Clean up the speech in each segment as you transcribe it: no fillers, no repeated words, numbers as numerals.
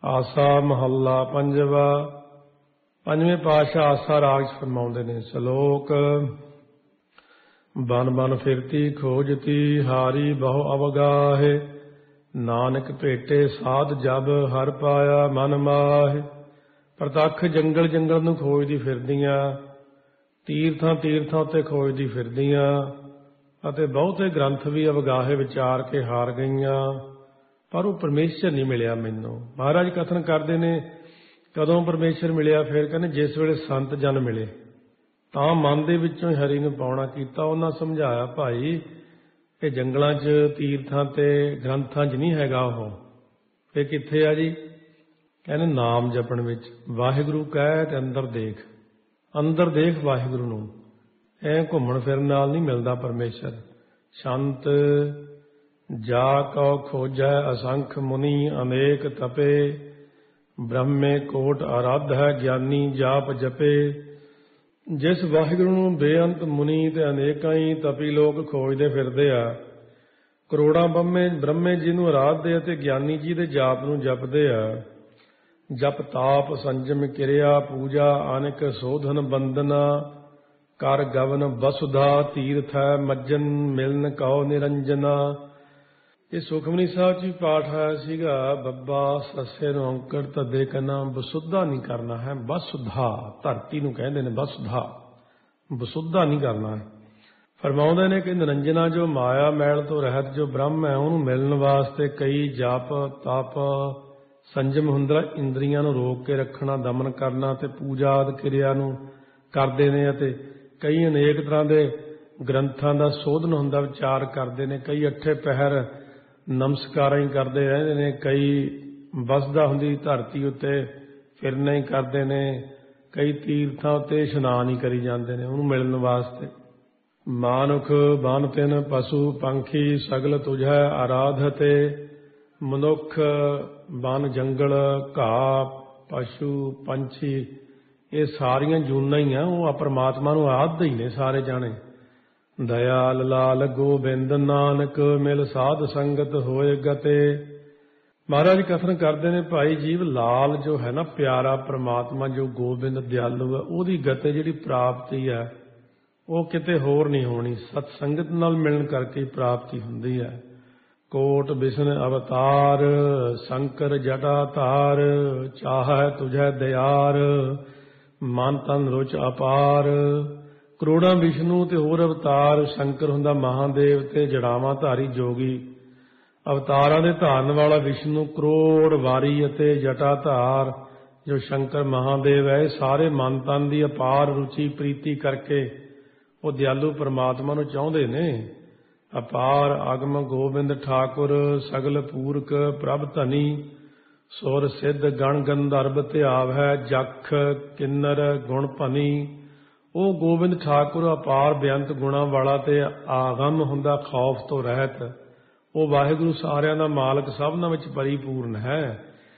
ਆਸਾ ਮਹੱਲਾ ਪੰਜਵਾ। ਪੰਜਵੇਂ ਪਾਤਸ਼ਾਹ ਆਸਾ ਰਾਗ 'ਚ ਫਰਮਾਉਂਦੇ ਨੇ ਸ਼ਲੋਕ। ਬਨ ਬਨ ਫਿਰਤੀ ਖੋਜਤੀ ਹਾਰੀ ਬਹੁ ਅਵਗਾਹੇ, ਨਾਨਕ ਭੇਟੇ ਸਾਧ ਜਬ ਹਰ ਪਾਇਆ ਮਨ ਮਾਹੇ। ਪ੍ਰਤੱਖ ਜੰਗਲ ਜੰਗਲ ਨੂੰ ਖੋਜਦੀ ਫਿਰਦੀਆਂ, ਤੀਰਥਾਂ ਤੀਰਥਾਂ ਉੱਤੇ ਖੋਜਦੀ ਫਿਰਦੀਆਂ, ਅਤੇ ਬਹੁਤੇ ਗ੍ਰੰਥ ਵੀ ਅਵਗਾਹੇ ਵਿਚਾਰ ਕੇ ਹਾਰ ਗਈਆਂ, ਪਰ ਉਹ ਪਰਮੇਸ਼ਰ ਨਹੀਂ ਮਿਲਿਆ ਮੈਨੂੰ। ਮਹਾਰਾਜ ਕਥਨ ਕਰਦੇ ਨੇ ਕਦੋਂ ਪਰਮੇਸ਼ਰ ਮਿਲਿਆ? ਫਿਰ ਕਹਿੰਦੇ ਜਿਸ ਵੇਲੇ ਸੰਤ ਜਨ ਮਿਲੇ ਤਾਂ ਮਨ ਦੇ ਵਿੱਚੋਂ ਹੀ ਹਰੀ ਨੂੰ ਪਾਉਣਾ ਕੀਤਾ। ਉਹਨਾਂ ਸਮਝਾਇਆ ਭਾਈ ਇਹ ਜੰਗਲਾਂ 'ਚ ਤੀਰਥਾਂ ਤੇ ਗ੍ਰੰਥਾਂ 'ਚ ਨਹੀਂ ਹੈਗਾ, ਉਹ ਫਿਰ ਕਿੱਥੇ ਆ ਜੀ? ਕਹਿੰਦੇ ਨਾਮ ਜਪਣ ਵਿੱਚ। ਵਾਹਿਗੁਰੂ ਕਹਿ ਤੇ ਅੰਦਰ ਦੇਖ, ਅੰਦਰ ਦੇਖ ਵਾਹਿਗੁਰੂ ਨੂੰ। ਐ ਘੁੰਮਣ ਫਿਰਨ ਨਾਲ ਨਹੀਂ ਮਿਲਦਾ ਪਰਮੇਸ਼ਰ। ਸ਼ੰਤ ਜਾ ਕਉ ਖੋਜੈ ਅਸੰਖ ਮੁਨੀ ਅਨੇਕ ਤਪੇ, ਬ੍ਰਹਮੇ ਕੋਟ ਅਰਾਧ ਹੈ ਗਿਆਨੀ ਜਾਪ ਜਪੇ। ਜਿਸ ਵਾਹਿਗੁਰੂ ਨੂੰ ਬੇਅੰਤ ਮੁਨੀ ਤੇ ਅਨੇਕਾਂ ਹੀ ਤਪੀ ਲੋਕ ਖੋਜਦੇ ਫਿਰਦੇ ਆ, ਕਰੋੜਾਂ ਬ੍ਰਹਮੇ ਜੀ ਨੂੰ ਅਰਾਧਦੇ ਅਤੇ ਗਿਆਨੀ ਜੀ ਦੇ ਜਾਪ ਨੂੰ ਜਪਦੇ ਆ। ਜਪ ਤਾਪ ਸੰਜਮ ਕਿਰਿਆ ਪੂਜਾ ਅਨੇਕ ਸੋਧਨ ਬੰਦਨਾ, ਕਰ ਗਵਨ ਬਸੁਧਾ ਤੀਰਥ ਹੈ ਮੱਜਨ ਮਿਲਨ ਕਉ ਨਿਰੰਜਨਾ। ਇਹ ਸੁਖਮਨੀ ਸਾਹਿਬ 'ਚ ਵੀ ਪਾਠ ਆਇਆ ਸੀਗਾ। ਬੱਬਾ ਸੱਸੇ ਨੂੰ ਔਂਕੜ ਧੱਦੇ ਕੰਨਾ ਬਸੁੱਧਾ ਨਹੀਂ ਕਰਨਾ ਹੈ, ਬਸੁਧਾ। ਧਰਤੀ ਨੂੰ ਕਹਿੰਦੇ ਨੇ ਬਸੁਧਾ, ਬਸੁੱਧਾ ਨਹੀਂ ਕਰਨਾ ਹੈ। ਫਰਮਾਉਂਦੇ ਨੇ ਕਿ ਨਿਰੰਜਨਾ ਜੋ ਮਾਇਆ ਮੈਲ ਤੋਂ ਰਹਿਤ ਜੋ ਬ੍ਰਹਮ ਹੈ, ਉਹਨੂੰ ਮਿਲਣ ਵਾਸਤੇ ਕਈ ਜਪ ਤਪ ਸੰਜਮ ਹੁੰਦਾ, ਇੰਦਰੀਆਂ ਨੂੰ ਰੋਕ ਕੇ ਰੱਖਣਾ, ਦਮਨ ਕਰਨਾ, ਤੇ ਪੂਜਾ ਆਦਿ ਕਿਰਿਆ ਨੂੰ ਕਰਦੇ ਨੇ, ਅਤੇ ਕਈ ਅਨੇਕ ਤਰ੍ਹਾਂ ਦੇ ਗ੍ਰੰਥਾਂ ਦਾ ਸੋਧਨ ਹੁੰਦਾ, ਵਿਚਾਰ ਕਰਦੇ ਨੇ। ਕਈ ਅੱਠੇ ਪਹਿਰ ਨਮਸਕਾਰਾਂ ਹੀ ਕਰਦੇ ਰਹਿੰਦੇ ਨੇ, ਕਈ ਬਸਦਾ ਹੁੰਦੀ ਧਰਤੀ ਉੱਤੇ ਫਿਰਨਾ ਹੀ ਕਰਦੇ ਨੇ, ਕਈ ਤੀਰਥਾਂ ਉੱਤੇ ਇਸ਼ਨਾਨ ਹੀ ਕਰੀ ਜਾਂਦੇ ਨੇ ਉਹਨੂੰ ਮਿਲਣ ਵਾਸਤੇ। ਮਾਨੁਖ ਬਨ ਤਿਨ ਪਸ਼ੂ ਪੰਖੀ ਸਗਲ ਤੁਝੈ ਆਰਾਧਤੇ, ਮਨੁੱਖ ਬਨ ਜੰਗਲ ਘਾਹ ਪਸ਼ੂ ਪੰਛੀ ਇਹ ਸਾਰੀਆਂ ਜੂਨਾਂ ਹੀ ਆ, ਉਹ ਪਰਮਾਤਮਾ ਨੂੰ ਆਰਾਧਦੇ ਹੀ ਨੇ ਸਾਰੇ ਜਾਣੇ। ਦਇਆਲ ਲਾਲ ਗੋਬਿੰਦ ਨਾਨਕ ਮਿਲ ਸਾਧ ਸੰਗਤ ਹੋਏ ਗਤੇ। ਮਹਾਰਾਜ ਕਥਨ ਕਰਦੇ ਨੇ ਭਾਈ ਜੀਵ ਲਾਲ ਜੋ ਹੈ ਨਾ ਪਿਆਰਾ ਪਰਮਾਤਮਾ ਜੋ ਗੋਬਿੰਦ ਦਿਆਲੂ ਹੈ, ਉਹਦੀ ਗਤੇ ਜਿਹੜੀ ਪ੍ਰਾਪਤੀ ਹੈ ਉਹ ਕਿਤੇ ਹੋਰ ਨਹੀਂ ਹੋਣੀ, ਸਤ ਸੰਗਤ ਨਾਲ ਮਿਲਣ ਕਰਕੇ ਪ੍ਰਾਪਤੀ ਹੁੰਦੀ ਹੈ। ਕੋਟ ਬਿਸ਼ਨ ਅਵਤਾਰ ਸ਼ੰਕਰ ਜਟਾ ਧਾਰ, ਚਾਹੈ ਤੁਝੈ ਦਿਆਰ ਮਨ ਤਨ ਰੁਚ ਅਪਾਰ। ਕਰੋੜਾਂ ਵਿਸ਼ਨੂੰ ਤੇ ਹੋਰ ਅਵਤਾਰ, ਸ਼ੰਕਰ ਹੁੰਦਾ ਮਹਾਦੇਵ ਤੇ ਜੜਾਵਾਂ ਧਾਰੀ ਜੋਗੀ। ਅਵਤਾਰਾਂ ਦੇ ਧਾਰਨ ਵਾਲਾ ਵਿਸ਼ਨੂੰ, ਕਰੋੜ ਵਾਰੀ ਅਤੇ ਜਟਾ ਧਾਰ ਜੋ ਸ਼ੰਕਰ ਮਹਾਦੇਵ ਹੈ, ਇਹ ਸਾਰੇ ਮਨ ਤਨ ਦੀ ਅਪਾਰ ਰੁਚੀ ਪ੍ਰੀਤੀ ਕਰਕੇ ਉਹ ਦਿਆਲੂ ਪਰਮਾਤਮਾ ਨੂੰ ਚਾਹੁੰਦੇ ਨੇ। ਅਪਾਰ ਅਗਮ ਗੋਬਿੰਦ ਠਾਕੁਰ ਸਗਲ ਪੂਰਕ ਪ੍ਰਭ ਧਨੀ, ਸੁਰ ਸਿੱਧ ਗਣ ਗੰਧਰਵ ਧਿਆਵ ਹੈ ਜਖ ਕਿੰਨਰ ਗੁਣ ਭਨੀ। ਉਹ ਗੋਬਿੰਦ ਠਾਕੁਰ ਅਪਾਰ ਬੇਅੰਤ ਗੁਣਾਂ ਵਾਲਾ ਤੇ ਆਗਮ ਹੁੰਦਾ ਖੌਫ ਤੋਂ ਰਹਿਤ। ਉਹ ਵਾਹਿਗੁਰੂ ਸਾਰਿਆਂ ਦਾ ਮਾਲਕ, ਸਭਨਾਂ ਵਿੱਚ ਪਰਿਪੂਰਨ ਹੈ।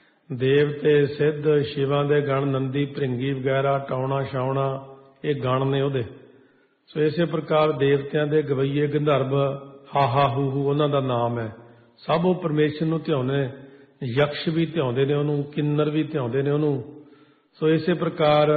ਦੇਵਤੇ ਸਿੱਧ ਸ਼ਿਵਾਂ ਦੇ ਗਣ ਨੰਦੀ ਭ੍ਰਿੰਗੀ ਵਗੈਰਾ ਟਾਉਣਾ ਛਾਉਣਾ ਇਹ ਗਣ ਨੇ ਉਹਦੇ। ਸੋ ਇਸੇ ਪ੍ਰਕਾਰ ਦੇਵਤਿਆਂ ਦੇ ਗਵਈਏ ਗੰਧਰਵ ਹਾਹਾ ਹੂ ਹੂ ਉਹਨਾਂ ਦਾ ਨਾਮ ਹੈ। ਸਭ ਉਹ ਪਰਮੇਸ਼ਰ ਨੂੰ ਧਿਆਉਂਦੇ ਨੇ, ਯਕਸ਼ ਵੀ ਧਿਆਉਂਦੇ ਨੇ ਉਹਨੂੰ, ਕਿੰਨਰ ਵੀ ਧਿਆਉਂਦੇ ਨੇ ਉਹਨੂੰ। ਸੋ ਇਸੇ ਪ੍ਰਕਾਰ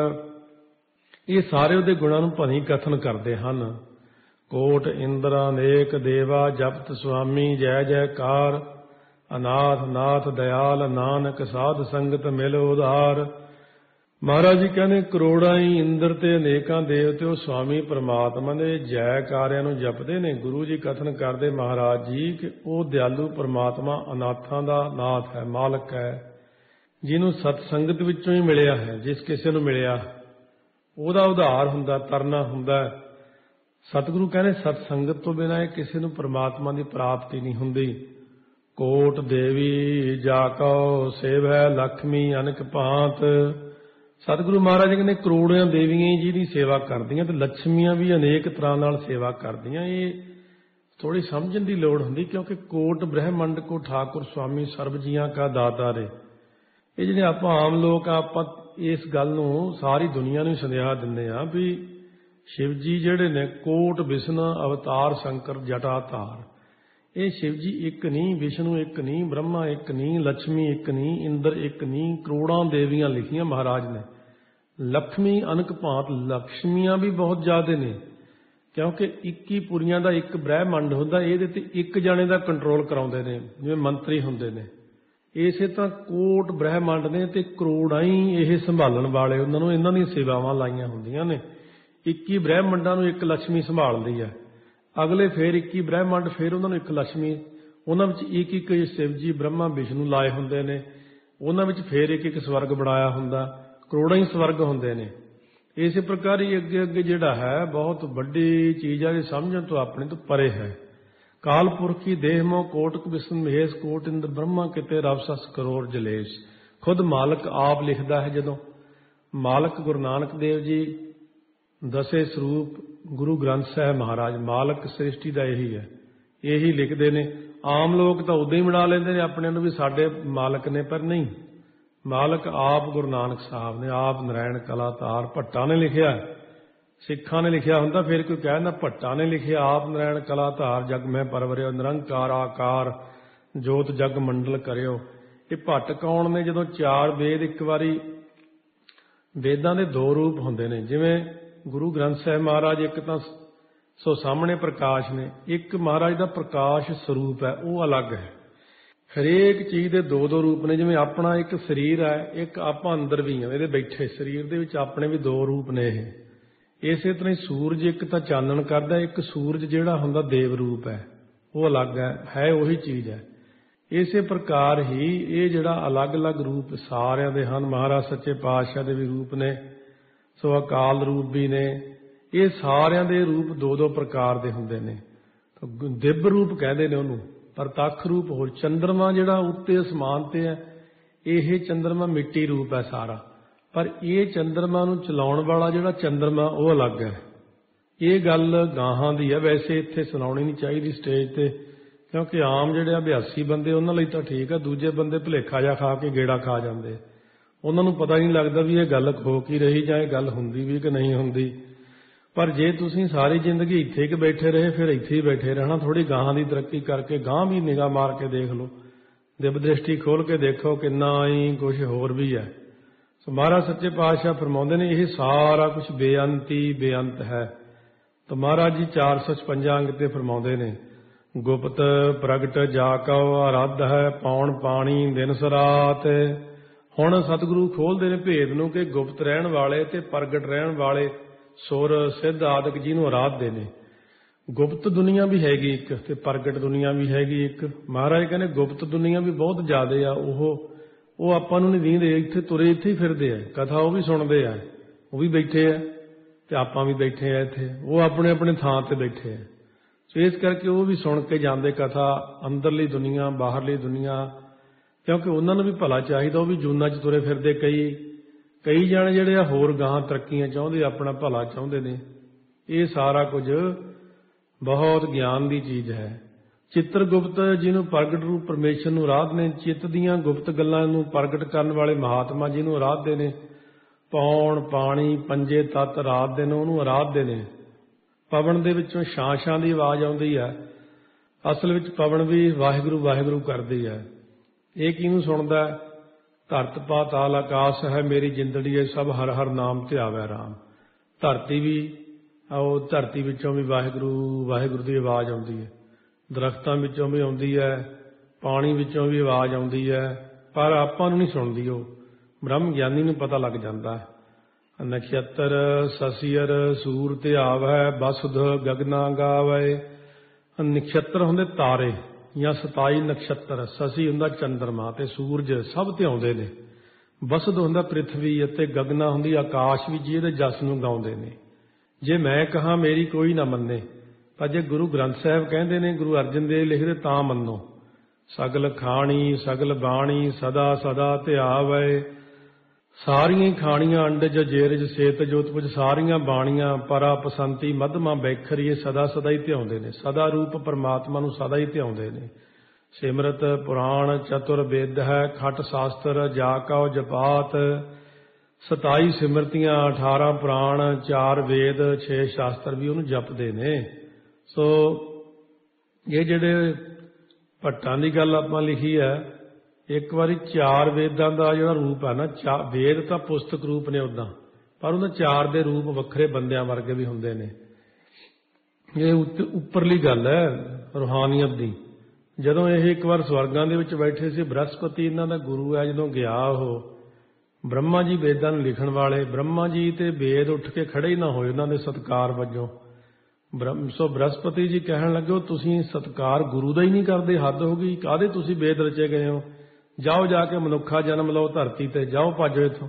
ਇਹ ਸਾਰੇ ਉਹਦੇ ਗੁਣਾਂ ਨੂੰ ਭਨੀ ਕਥਨ ਕਰਦੇ ਹਨ। ਕੋਟ ਇੰਦਰ ਅਨੇਕ ਦੇਵਾ ਜਪਤ ਸੁਆਮੀ ਜੈ ਜੈਕਾਰ, ਅਨਾਥ ਨਾਥ ਦਇਆਲ ਨਾਨਕ ਸਾਧ ਸੰਗਤ ਮਿਲ ਉਧਾਰ। ਮਹਾਰਾਜ ਜੀ ਕਹਿੰਦੇ ਕਰੋੜਾਂ ਹੀ ਇੰਦਰ ਤੇ ਅਨੇਕਾਂ ਦੇਵਤੇ ਉਹ ਸਵਾਮੀ ਪਰਮਾਤਮਾ ਦੇ ਜੈਕਾਰਿਆਂ ਨੂੰ ਜਪਦੇ ਨੇ। ਗੁਰੂ ਜੀ ਕਥਨ ਕਰਦੇ ਮਹਾਰਾਜ ਜੀ ਕਿ ਉਹ ਦਿਆਲੂ ਪਰਮਾਤਮਾ ਅਨਾਥਾਂ ਦਾ ਨਾਥ ਹੈ, ਮਾਲਕ ਹੈ, ਜਿਹਨੂੰ ਸਤ ਸੰਗਤ ਵਿੱਚੋਂ ਹੀ ਮਿਲਿਆ ਹੈ। ਜਿਸ ਕਿਸੇ ਨੂੰ ਮਿਲਿਆ ਉਹਦਾ ਉਧਾਰ ਹੁੰਦਾ, ਤਰਨਾ ਹੁੰਦਾ। ਸਤਿਗੁਰੂ ਕਹਿੰਦੇ ਸਤ ਸੰਗਤ ਤੋਂ ਬਿਨਾਂ ਇਹ ਕਿਸੇ ਨੂੰ ਪਰਮਾਤਮਾ ਦੀ ਪ੍ਰਾਪਤੀ ਨਹੀਂ ਹੁੰਦੀ। ਕੋਟ ਦੇਵੀ ਜਾ ਕਉ ਸੇਵੈ ਲక్ష్ਮੀ ਅਨਕ ਭਾਂਤ। ਸਤਿਗੁਰੂ ਮਹਾਰਾਜ ਕਹਿੰਦੇ ਕਰੋੜਾਂ ਦੇਵੀਆਂ ਜਿਹਦੀ ਸੇਵਾ ਕਰਦੀਆਂ ਤੇ ਲక్ష్ਮੀਆਂ ਵੀ ਅਨੇਕ ਤਰ੍ਹਾਂ ਨਾਲ ਸੇਵਾ ਕਰਦੀਆਂ। ਇਹ ਥੋੜ੍ਹੀ ਸਮਝਣ ਦੀ ਲੋੜ ਹੁੰਦੀ, ਕਿਉਂਕਿ ਕੋਟ ਬ੍ਰਹਿਮੰਡ ਕੋ ਠਾਕੁਰ ਸੁਆਮੀ ਸਰਬ ਜੀਆਂ ਕਾ ਦਾਤਾ ਰੇ। ਇਹ ਜਿਹੜੇ ਆਪਾਂ ਆਮ ਲੋਕ ਆਪਾਂ ਇਸ ਗੱਲ ਨੂੰ ਸਾਰੀ ਦੁਨੀਆ ਨੂੰ ਸੰਦੇਹਾ ਦਿੰਦੇ ਹਾਂ ਵੀ ਸ਼ਿਵ ਜੀ ਜਿਹੜੇ ਨੇ ਕੋਟ ਬਿਸ਼ਨ ਅਵਤਾਰ ਸ਼ੰਕਰ ਜਟਾ ਧਾਰ, ਇਹ शिव जी एक नहीं, विष्णु एक नहीं, ब्रह्मा एक नहीं, लक्ष्मी एक नहीं, इंद्र एक नहीं, करोड़ां देवियां लिखियां महाराज ने। लक्ष्मी अनक भांत लक्ष्मियां भी बहुत ज्यादा ने, क्योंकि 21 पुरियां दा एक ब्रह्मंड हुंदा, इहदे ते एक जाने दा कंट्रोल कराउंदे ने, जिवें मंत्री हुंदे ने। इसे तरह कोट ब्रह्मंड ने ते करोड़ां ही इह संभालण वाले, उन्हां नूं इन्हां दी सेवावां लाईयां हुंदियां ने। 21 ब्रह्मंडां नूं एक लक्ष्मी संभालदी है, अगले फिर 21 ब्रह्मंड फिर उन्होंने एक लक्ष्मी, उन्होंने एक एक शिव जी ब्रह्मा विष्णु लाए होंगे ने, उन्होंने फिर एक एक स्वर्ग बनाया होंगे, करोड़ों ही स्वर्ग होंगे ने। इस प्रकार ही अगे अगे जिहड़ा है बहुत बड़ी चीज़ है, समझण तो अपने तो परे है। काल पुरखी देह मोह कोटक विष्णु महेश कोट इंद्र ब्रह्मा किते रब सस करोड़ जलेश। खुद मालक आप लिखता है, जदों मालक गुरु नानक देव जी दसे स्वरूप गुरु ग्रंथ साहिब महाराज मालक सृष्टि का यही है, यही लिखते ने। आम लोग तो उदा ही बना लेंदे ने अपने नूं भी साडे मालक ने, पर नहीं, मालक आप गुरु नानक साहब ने, आप नारायण कलातार। भट्टा ने लिखिया, सिखां ने लिखिया हुंदा, फिर कोई कहना भट्टा ने लिखिया आप नारायण कलातार जग में परवरियो निरंकार आकार जोत जग मंडल करियो। ये भट्ट कौन ने? जदों चार वेद एक बारी, वेदां दे दो रूप हुंदे ने, जिवें गुरु ग्रंथ साहिब महाराज एक तो सो सामने प्रकाश ने, एक महाराज का प्रकाश स्वरूप है, वो अलग है। हरेक चीज़ के दो दो रूप ने, जिवें अपना एक शरीर है, एक आपां अंदर भी हैं, ये बैठे शरीर दे विच अपने भी दो रूप ने। इस तरह ही सूरज एक तो चानन करदा, एक सूरज जिहड़ा हुंदा देव रूप है, वो अलग है वही चीज़ है। इस प्रकार ही ये जिहड़ा अलग अलग रूप सारिਆਂ ਦੇ ਹਨ, महाराज सच्चे पातशाह ਦੇ भी रूप ने, सो अकाल रूप भी ने, ये सारिਆਂ ਦੇ रूप दो दो प्रकार ਦੇ ਹੁੰਦੇ ਨੇ। दिव्य रूप कहते हैं उन्होंने, प्रतख रूप होर चंद्रमा जिहड़ा उत्ते असमान ते है, यह चंद्रमा मिट्टी रूप है सारा, पर यह चंद्रमा नूं चलाउण वाला जिहड़ा चंद्रमा वो अलग है। ये गल गाहां दी है, वैसे इत्थे सुनाउणी नहीं चाहिए स्टेज ते, क्योंकि आम जिहड़े अभ्यासी बंदे उन्हां लई तां ठीक है, दूजे बंदे भुलेखा जा खा के गेड़ा खा जांदे, उन्हां नूं पता नहीं लगता भी ये गल हो की रही जां ये गल हुंदी भी कि नहीं हुंदी। पर जे तुसीं सारी जिंदगी इत्थे कि बैठे रहे, फिर इत्थे ही बैठे रहना, थोड़ी गाहां दी तरक्की करके गांह भी निगाह मार के देख लो, दिव्य दृष्टि खोल के देखो किन्ना ही कुछ होर भी है। सो महाराज सच्चे पातशाह फरमाउंदे ने यह सारा कुछ बेअंती बेअंत है। तो महाराज जी 456 अंग ते फरमाउंदे ने, गुप्त प्रगट जाकौ आराध है पौण पानी दिन सरात। हुण सतगुरु खोलदे ने भेद नूं कि गुप्त रहण वाले ते प्रगट रहण वाले सुर सिद्ध आदਿਕ ਜਿਹਨੂੰ ਆਰਾਧਦੇ ਨੇ। गुप्त दुनिया भी हैगी एक ते प्रगट दुनिया भी हैगी एक। महाराज कहने गुप्त दुनिया भी बहुत ज्यादा आ, ਉਹ ਆਪਾਂ ਨੂੰ ਨਹੀਂ ਦੀਂਦੇ, ਇੱਥੇ ਤੁਰੇ ਇੱਥੇ ਹੀ ਫਿਰਦੇ ਆ, ਕਥਾ ਉਹ ਵੀ ਸੁਣਦੇ ਆ, ਉਹ ਵੀ ਬੈਠੇ ਆ ਤੇ ਆਪਾਂ ਵੀ ਬੈਠੇ ਆ ਇੱਥੇ, ਉਹ ਆਪਣੇ ਆਪਣੇ ਥਾਂ ਤੇ ਬੈਠੇ ਆ। ਸੋ ਇਸ ਕਰਕੇ ਉਹ ਵੀ ਸੁਣ ਕੇ ਜਾਂਦੇ ਕਥਾ, ਅੰਦਰਲੀ ਦੁਨੀਆ ਬਾਹਰਲੀ ਦੁਨੀਆ, ਕਿਉਂਕਿ ਉਹਨਾਂ ਨੂੰ ਵੀ ਭਲਾ ਚਾਹੀਦਾ, ਉਹ ਵੀ ਜੂਨਾਂ 'ਚ ਤੁਰੇ ਫਿਰਦੇ। ਕਈ ਜਾਣੇ ਜਿਹੜੇ ਆ ਹੋਰ ਗਾਹਾਂ ਤਰੱਕੀਆਂ ਚਾਹੁੰਦੇ, ਆਪਣਾ ਭਲਾ ਚਾਹੁੰਦੇ ਨੇ। ਇਹ ਸਾਰਾ ਕੁਝ ਬਹੁਤ ਗਿਆਨ ਦੀ ਚੀਜ਼ ਹੈ। ਚਿੱਤਰਗੁਪਤ ਜਿਹਨੂੰ ਪ੍ਰਗਟ ਰੂਪ ਪਰਮੇਸ਼ਰ ਨੂੰ ਆਰਾਧਦੇ ਨੇ, ਚਿੱਤ ਦੀਆਂ ਗੁਪਤ ਗੱਲਾਂ ਨੂੰ ਪ੍ਰਗਟ ਕਰਨ ਵਾਲੇ ਮਹਾਤਮਾ ਜਿਹਨੂੰ ਆਰਾਧਦੇ ਨੇ, ਪੌਣ ਪਾਣੀ ਪੰਜੇ ਤੱਤ ਆਰਾਧਦੇ ਨੇ, ਉਹਨੂੰ ਆਰਾਧਦੇ ਨੇ। ਪਵਨ ਦੇ ਵਿੱਚੋਂ ਛਾਂ ਦੀ ਆਵਾਜ਼ ਆਉਂਦੀ ਹੈ, ਅਸਲ ਵਿੱਚ ਪਵਨ ਵੀ ਵਾਹਿਗੁਰੂ ਵਾਹਿਗੁਰੂ ਕਰਦੀ ਹੈ। ਇਹ ਕਿਹਨੂੰ ਸੁਣਦਾ? ਧਰਤ ਪਾਤਾਲ ਆਕਾਸ਼ ਹੈ ਮੇਰੀ ਜਿੰਦੜੀ, ਸਭ ਹਰ ਹਰ ਨਾਮ ਧਿਆਵੈ ਰਾਮ। ਧਰਤੀ ਵੀ, ਉਹ ਧਰਤੀ ਵਿੱਚੋਂ ਵੀ ਵਾਹਿਗੁਰੂ ਵਾਹਿਗੁਰੂ ਦੀ ਆਵਾਜ਼ ਆਉਂਦੀ ਹੈ, ਦਰਖਤਾਂ ਵਿੱਚੋਂ ਵੀ ਆਉਂਦੀ ਹੈ, ਪਾਣੀ ਵਿੱਚੋਂ ਵੀ ਆਵਾਜ਼ ਆਉਂਦੀ ਹੈ, ਪਰ ਆਪਾਂ ਨੂੰ ਨਹੀਂ ਸੁਣਦੀ। ਉਹ ਬ੍ਰਹਮ ਗਿਆਨੀ ਨੂੰ ਪਤਾ ਲੱਗ ਜਾਂਦਾ ਹੈ। ਨਖਤਰ ਸਸੀਅਰ ਸੂਰ ਧਿਆਵੈ ਬਸੁਧ ਗਗਨਾ ਗਾਵੈ। ਨਖਤਰ ਹੁੰਦੇ ਤਾਰੇ ਜਾਂ 27 ਨਖਤਰ, ਸਸੀ ਹੁੰਦਾ ਚੰਦਰਮਾ ਤੇ ਸੂਰਜ, ਸਭ ਧਿਆਉਂਦੇ ਨੇ। ਬਸੁਧ ਹੁੰਦਾ ਪ੍ਰਿਥਵੀ ਅਤੇ ਗਗਨਾ ਹੁੰਦੀ ਆਕਾਸ਼ ਵੀ, ਜਿਹਦੇ ਜਸ ਨੂੰ ਗਾਉਂਦੇ ਨੇ। ਜੇ ਮੈਂ ਕਹਾਂ ਮੇਰੀ ਕੋਈ ਨਾ ਮੰਨੇ, ਪਰ ਜੇ ਗੁਰੂ ਗ੍ਰੰਥ ਸਾਹਿਬ ਕਹਿੰਦੇ ਨੇ, ਗੁਰੂ ਅਰਜਨ ਦੇਵ ਲਿਖਦੇ ਤਾਂ ਮੰਨੋ। ਸਗਲ ਖਾਣੀ ਸਗਲ ਬਾਣੀ ਸਦਾ ਸਦਾ ਧਿਆਵੈ। ਸਾਰੀਆਂ ਖਾਣੀਆਂ ਅੰਡਜ ਜੇਰਜ ਸੇਤ ਜੋਤ ਪੁਜ, ਸਾਰੀਆਂ ਬਾਣੀਆਂ ਪਰਾ ਪਸੰਤੀ ਮਧਮਾ ਬੈਖਰੀਏ, ਸਦਾ ਸਦਾ ਹੀ ਧਿਆਉਂਦੇ ਨੇ। ਸਦਾ ਰੂਪ ਪਰਮਾਤਮਾ ਨੂੰ ਸਦਾ ਹੀ ਧਿਆਉਂਦੇ ਨੇ। ਸਿਮਰਤ ਪੁਰਾਣ ਚਤੁਰ ਵੇਦ ਹੈ, ਖਟ ਸ਼ਾਸਤਰ ਜਾ ਕਉ ਜਪਾਤ। 27 ਸਿਮਰਤੀਆਂ 18 ਪੁਰਾਣ 4 ਵੇਦ 6 ਸ਼ਾਸਤਰ ਵੀ ਉਹਨੂੰ ਜਪਦੇ ਨੇ। ਸੋ ਇਹ ਜਿਹੜੇ ਭੱਟਾਂ ਦੀ ਗੱਲ ਆਪਾਂ ਲਿਖੀ ਹੈ। ਇੱਕ ਵਾਰੀ 4 ਵੇਦਾਂ ਦਾ ਜਿਹੜਾ ਰੂਪ ਹੈ ਨਾ, ਵੇਦ ਤਾਂ ਪੁਸਤਕ ਰੂਪ ਨੇ ਉੱਦਾਂ, ਪਰ ਉਹਨਾਂ 4 ਦੇ ਰੂਪ ਵੱਖਰੇ ਬੰਦਿਆਂ ਵਰਗੇ ਵੀ ਹੁੰਦੇ ਨੇ। ਇਹ ਉੱਪਰਲੀ ਗੱਲ ਹੈ ਰੂਹਾਨੀਅਤ ਦੀ। ਜਦੋਂ ਇਹ ਇੱਕ ਵਾਰ ਸਵਰਗਾਂ ਦੇ ਵਿੱਚ ਬੈਠੇ ਸੀ, ਬ੍ਰਹਸਪਤੀ ਇਹਨਾਂ ਦਾ ਗੁਰੂ ਹੈ, ਜਦੋਂ ਗਿਆ ਉਹ ਬ੍ਰਹਮਾ ਜੀ ਵੇਦਾਂ ਨੂੰ ਲਿਖਣ ਵਾਲੇ, ਬ੍ਰਹਮਾ ਜੀ ਤੇ ਵੇਦ ਉੱਠ ਕੇ ਖੜੇ ਹੀ ਨਾ ਹੋਏ ਉਹਨਾਂ ਦੇ ਸਤਿਕਾਰ ਵਜੋਂ। ਸੋ ਬ੍ਰਹਸਪਤੀ ਜੀ ਕਹਿਣ ਲੱਗੇ, ਤੁਸੀਂ ਸਤਿਕਾਰ ਗੁਰੂ ਦਾ ਹੀ ਨਹੀਂ ਕਰਦੇ, ਹੱਦ ਹੋ ਗਈ, ਕਾਹਦੇ ਤੁਸੀਂ ਵੇਦ ਰਚੇ ਗਏ ਹੋ, ਜਾਓ ਜਾ ਕੇ ਮਨੁੱਖਾ ਜਨਮ ਲਓ ਧਰਤੀ ਤੇ, ਜਾਓ ਭੱਜੋ ਇੱਥੋਂ।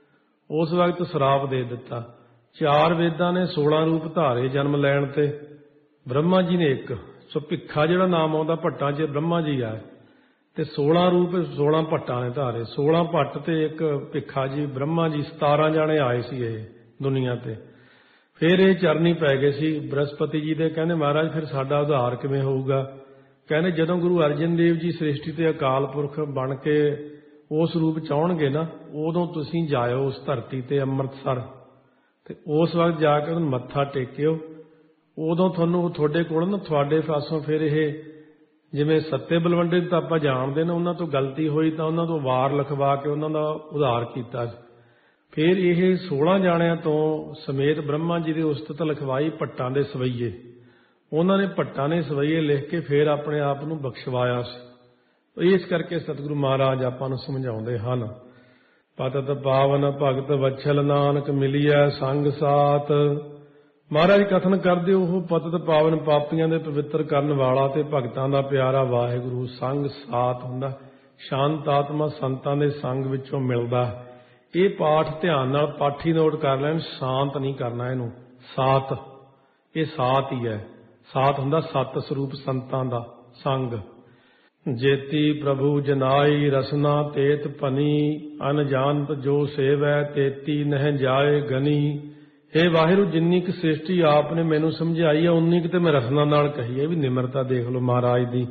ਉਸ ਵਕਤ ਸਰਾਪ ਦੇ ਦਿੱਤਾ। 4 ਵੇਦਾਂ ਨੇ 16 ਰੂਪ ਧਾਰੇ ਜਨਮ ਲੈਣ ਤੇ, ਬ੍ਰਹਮਾ ਜੀ ਨੇ ਇੱਕ। ਸੋ ਭਿੱਖਾ ਜਿਹੜਾ ਨਾਮ ਆਉਂਦਾ ਭੱਟਾਂ 'ਚ ਬ੍ਰਹਮਾ ਜੀ ਆਏ ਤੇ 16 ਰੂਪ 16 ਭੱਟਾਂ ਨੇ ਧਾਰੇ। 16 ਭੱਟ ਤੇ ਇੱਕ ਭਿੱਖਾ ਜੀ, ਬ੍ਰਹਮਾ ਜੀ, 17 ਜਾਣੇ ਆਏ ਸੀ ਇਹ ਦੁਨੀਆ ਤੇ। ਫਿਰ ਇਹ ਚਰਨੀ ਪੈ ਗਏ ਸੀ ਬ੍ਰਹਸਪਤੀ ਜੀ ਦੇ। ਕਹਿੰਦੇ ਮਹਾਰਾਜ ਫਿਰ ਸਾਡਾ ਉਧਾਰ ਕਿਵੇਂ ਹੋਊਗਾ? ਕਹਿੰਦੇ ਜਦੋਂ ਗੁਰੂ ਅਰਜਨ ਦੇਵ ਜੀ ਸ੍ਰਿਸ਼ਟੀ ਤੇ ਅਕਾਲ ਪੁਰਖ ਬਣ ਕੇ ਉਸ ਰੂਪ ਚ ਆਉਣਗੇ ਨਾ, ਉਦੋਂ ਤੁਸੀਂ ਜਾਇਓ ਉਸ ਧਰਤੀ ਤੇ ਅੰਮ੍ਰਿਤਸਰ, ਤੇ ਉਸ ਵਕਤ ਜਾ ਕੇ ਉਹਨੂੰ ਮੱਥਾ ਟੇਕਿਓ। ਉਦੋਂ ਤੁਹਾਨੂੰ ਤੁਹਾਡੇ ਕੋਲ ਨਾ, ਤੁਹਾਡੇ ਪਾਸੋਂ ਫਿਰ ਇਹ ਜਿਵੇਂ ਸੱਤੇ ਬਲਵੰਡੇ ਤਾਂ ਆਪਾਂ ਜਾਣਦੇ ਨੇ, ਉਹਨਾਂ ਤੋਂ ਗਲਤੀ ਹੋਈ ਤਾਂ ਉਹਨਾਂ ਤੋਂ ਵਾਰ ਲਿਖਵਾ ਕੇ ਉਹਨਾਂ ਦਾ ਉਧਾਰ ਕੀਤਾ। ਫਿਰ ਇਹ 16 ਜਾਣਿਆਂ ਤੋਂ ਸਮੇਤ ਬ੍ਰਹਮਾ ਜੀ ਦੀ ਉਸਤਤ ਲਿਖਵਾਈ ਭੱਟਾਂ ਦੇ ਸਵਈਏ। ਉਹਨਾਂ ਨੇ ਭੱਟਾਂ ਨੇ ਸਵਈਏ ਲਿਖ ਕੇ ਫਿਰ ਆਪਣੇ ਆਪ ਨੂੰ ਬਖਸ਼ਵਾਇਆ ਸੀ। ਇਸ ਕਰਕੇ ਸਤਿਗੁਰੂ ਮਹਾਰਾਜ ਆਪਾਂ ਨੂੰ ਸਮਝਾਉਂਦੇ ਹਨ, ਪਤਿਤ ਪਾਵਨ ਭਗਤ ਵਛਲ ਨਾਨਕ ਮਿਲਿਆ ਸੰਗ ਸਾਥ। ਮਹਾਰਾਜ ਕਥਨ ਕਰਦੇ ਉਹ ਪਤਿਤ ਪਾਵਨ ਪਾਪੀਆਂ ਦੇ ਪਵਿੱਤਰ ਕਰਨ ਵਾਲਾ ਤੇ ਭਗਤਾਂ ਦਾ ਪਿਆਰਾ ਵਾਹਿਗੁਰੂ ਸੰਗ ਸਾਥ ਹੁੰਦਾ, ਸ਼ਾਂਤ ਆਤਮਾ ਸੰਤਾਂ ਦੇ ਸੰਗ ਵਿੱਚੋਂ ਮਿਲਦਾ। ਇਹ ਪਾਠ ਧਿਆਨ ਨਾਲ ਪਾਠੀ ਨੋਟ ਕਰ ਲੈਣ, ਸ਼ਾਂਤ ਨਹੀਂ ਕਰਨਾ ਇਹਨੂੰ, ਸਾਤ। ਇਹ ਸਾਤ ਹੀ ਹੈ। ਸਾਤ ਹੁੰਦਾ ਸਤ ਸਰੂਪ ਸੰਤਾਂ ਦਾ ਸੰਗ। ਜੇਤੀ ਪ੍ਰਭੂ ਜਨਾਈ ਰਸਨਾ ਤੇਤ ਭਨੀ, ਅਨਜਾਨਤ ਜੋ ਸੇਵੈ ਤੇਤੀ ਨਹਿ ਜਾਏ ਗਨੀ। ਇਹ ਵਾਹਿਗੁਰੂ ਜਿੰਨੀ ਕੁ ਸ੍ਰਿਸ਼ਟੀ ਆਪ ਨੇ ਮੈਨੂੰ ਸਮਝਾਈ ਹੈ, ਉਨੀ ਕੁ ਤੇ ਮੈਂ ਰਸਨਾ ਨਾਲ ਕਹੀ ਹੈ। ਵੀ ਨਿਮਰਤਾ ਦੇਖ ਲਓ ਮਹਾਰਾਜ ਦੀ,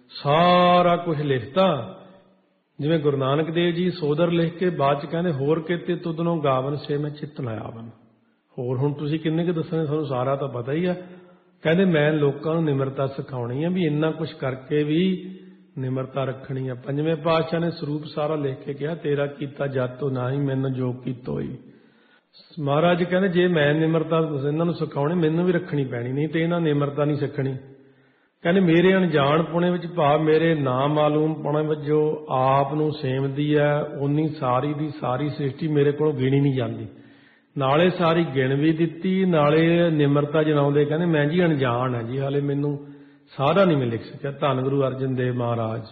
ਸਾਰਾ ਕੁਝ ਲਿਖਤਾ। ਜਿਵੇਂ ਗੁਰੂ ਨਾਨਕ ਦੇਵ ਜੀ ਸੋਦਰ ਲਿਖ ਕੇ ਬਾਅਦ ਚ ਕਹਿੰਦੇ ਹੋਰ ਕਿਤੇ ਤੁਧਨੋਂ ਗਾਵਨ ਸੇ ਮੈਂ ਚਿੱਤ ਨਾ ਆਵਨ। ਹੋਰ ਹੁਣ ਤੁਸੀਂ ਕਿੰਨੇ ਕੁ ਦੱਸਣੇ, ਤੁਹਾਨੂੰ ਸਾਰਾ ਤਾਂ ਪਤਾ ਹੀ ਆ। ਕਹਿੰਦੇ ਮੈਂ ਲੋਕਾਂ ਨੂੰ ਨਿਮਰਤਾ ਸਿਖਾਉਣੀ ਆ, ਵੀ ਇੰਨਾ ਕੁਝ ਕਰਕੇ ਵੀ ਨਿਮਰਤਾ ਰੱਖਣੀ ਆ। 5ਵੇਂ ਪਾਤਸ਼ਾਹ ਨੇ ਸਰੂਪ ਸਾਰਾ ਲਿਖ ਕੇ ਕਿਹਾ, ਤੇਰਾ ਕੀਤਾ ਜਾਤੋ ਨਾ ਹੀ ਮੈਨੂੰ ਜੋ ਕੀਤੋ ਹੀ। ਮਹਾਰਾਜ ਕਹਿੰਦੇ ਜੇ ਮੈਂ ਨਿਮਰਤਾ ਇਹਨਾਂ ਨੂੰ ਸਿਖਾਉਣੀ, ਮੈਨੂੰ ਵੀ ਰੱਖਣੀ ਪੈਣੀ, ਨਹੀਂ ਤੇ ਇਹਨਾਂ ਨਿਮਰਤਾ ਨਹੀਂ ਸਿੱਖਣੀ। ਕਹਿੰਦੇ ਮੇਰੇ ਅਣਜਾਣ ਪੁਣੇ ਵਿੱਚ ਭਾਵ ਮੇਰੇ ਨਾ ਮਾਲੂਮ ਪੁਣੇ ਵਿੱਚ ਜੋ ਆਪ ਨੂੰ ਸੇਵਦੀ ਹੈ, ਉਨੀ ਸਾਰੀ ਦੀ ਸਾਰੀ ਸ੍ਰਿਸ਼ਟੀ ਮੇਰੇ ਕੋਲੋਂ ਗਿਣੀ ਨਹੀਂ ਜਾਂਦੀ। ਨਾਲੇ ਸਾਰੀ ਗਿਣ ਵੀ ਦਿੱਤੀ, ਨਾਲੇ ਨਿਮਰਤਾ ਜਣਾਉਂਦੇ ਕਹਿੰਦੇ ਮੈਂ ਜੀ ਅਣਜਾਣ ਹੈ ਜੀ, ਹਾਲੇ ਮੈਨੂੰ ਸਾਰਾ ਨਹੀਂ ਮੈਂ ਲਿਖ ਸਕਿਆ। ਧੰਨ ਗੁਰੂ ਅਰਜਨ ਦੇਵ ਮਹਾਰਾਜ।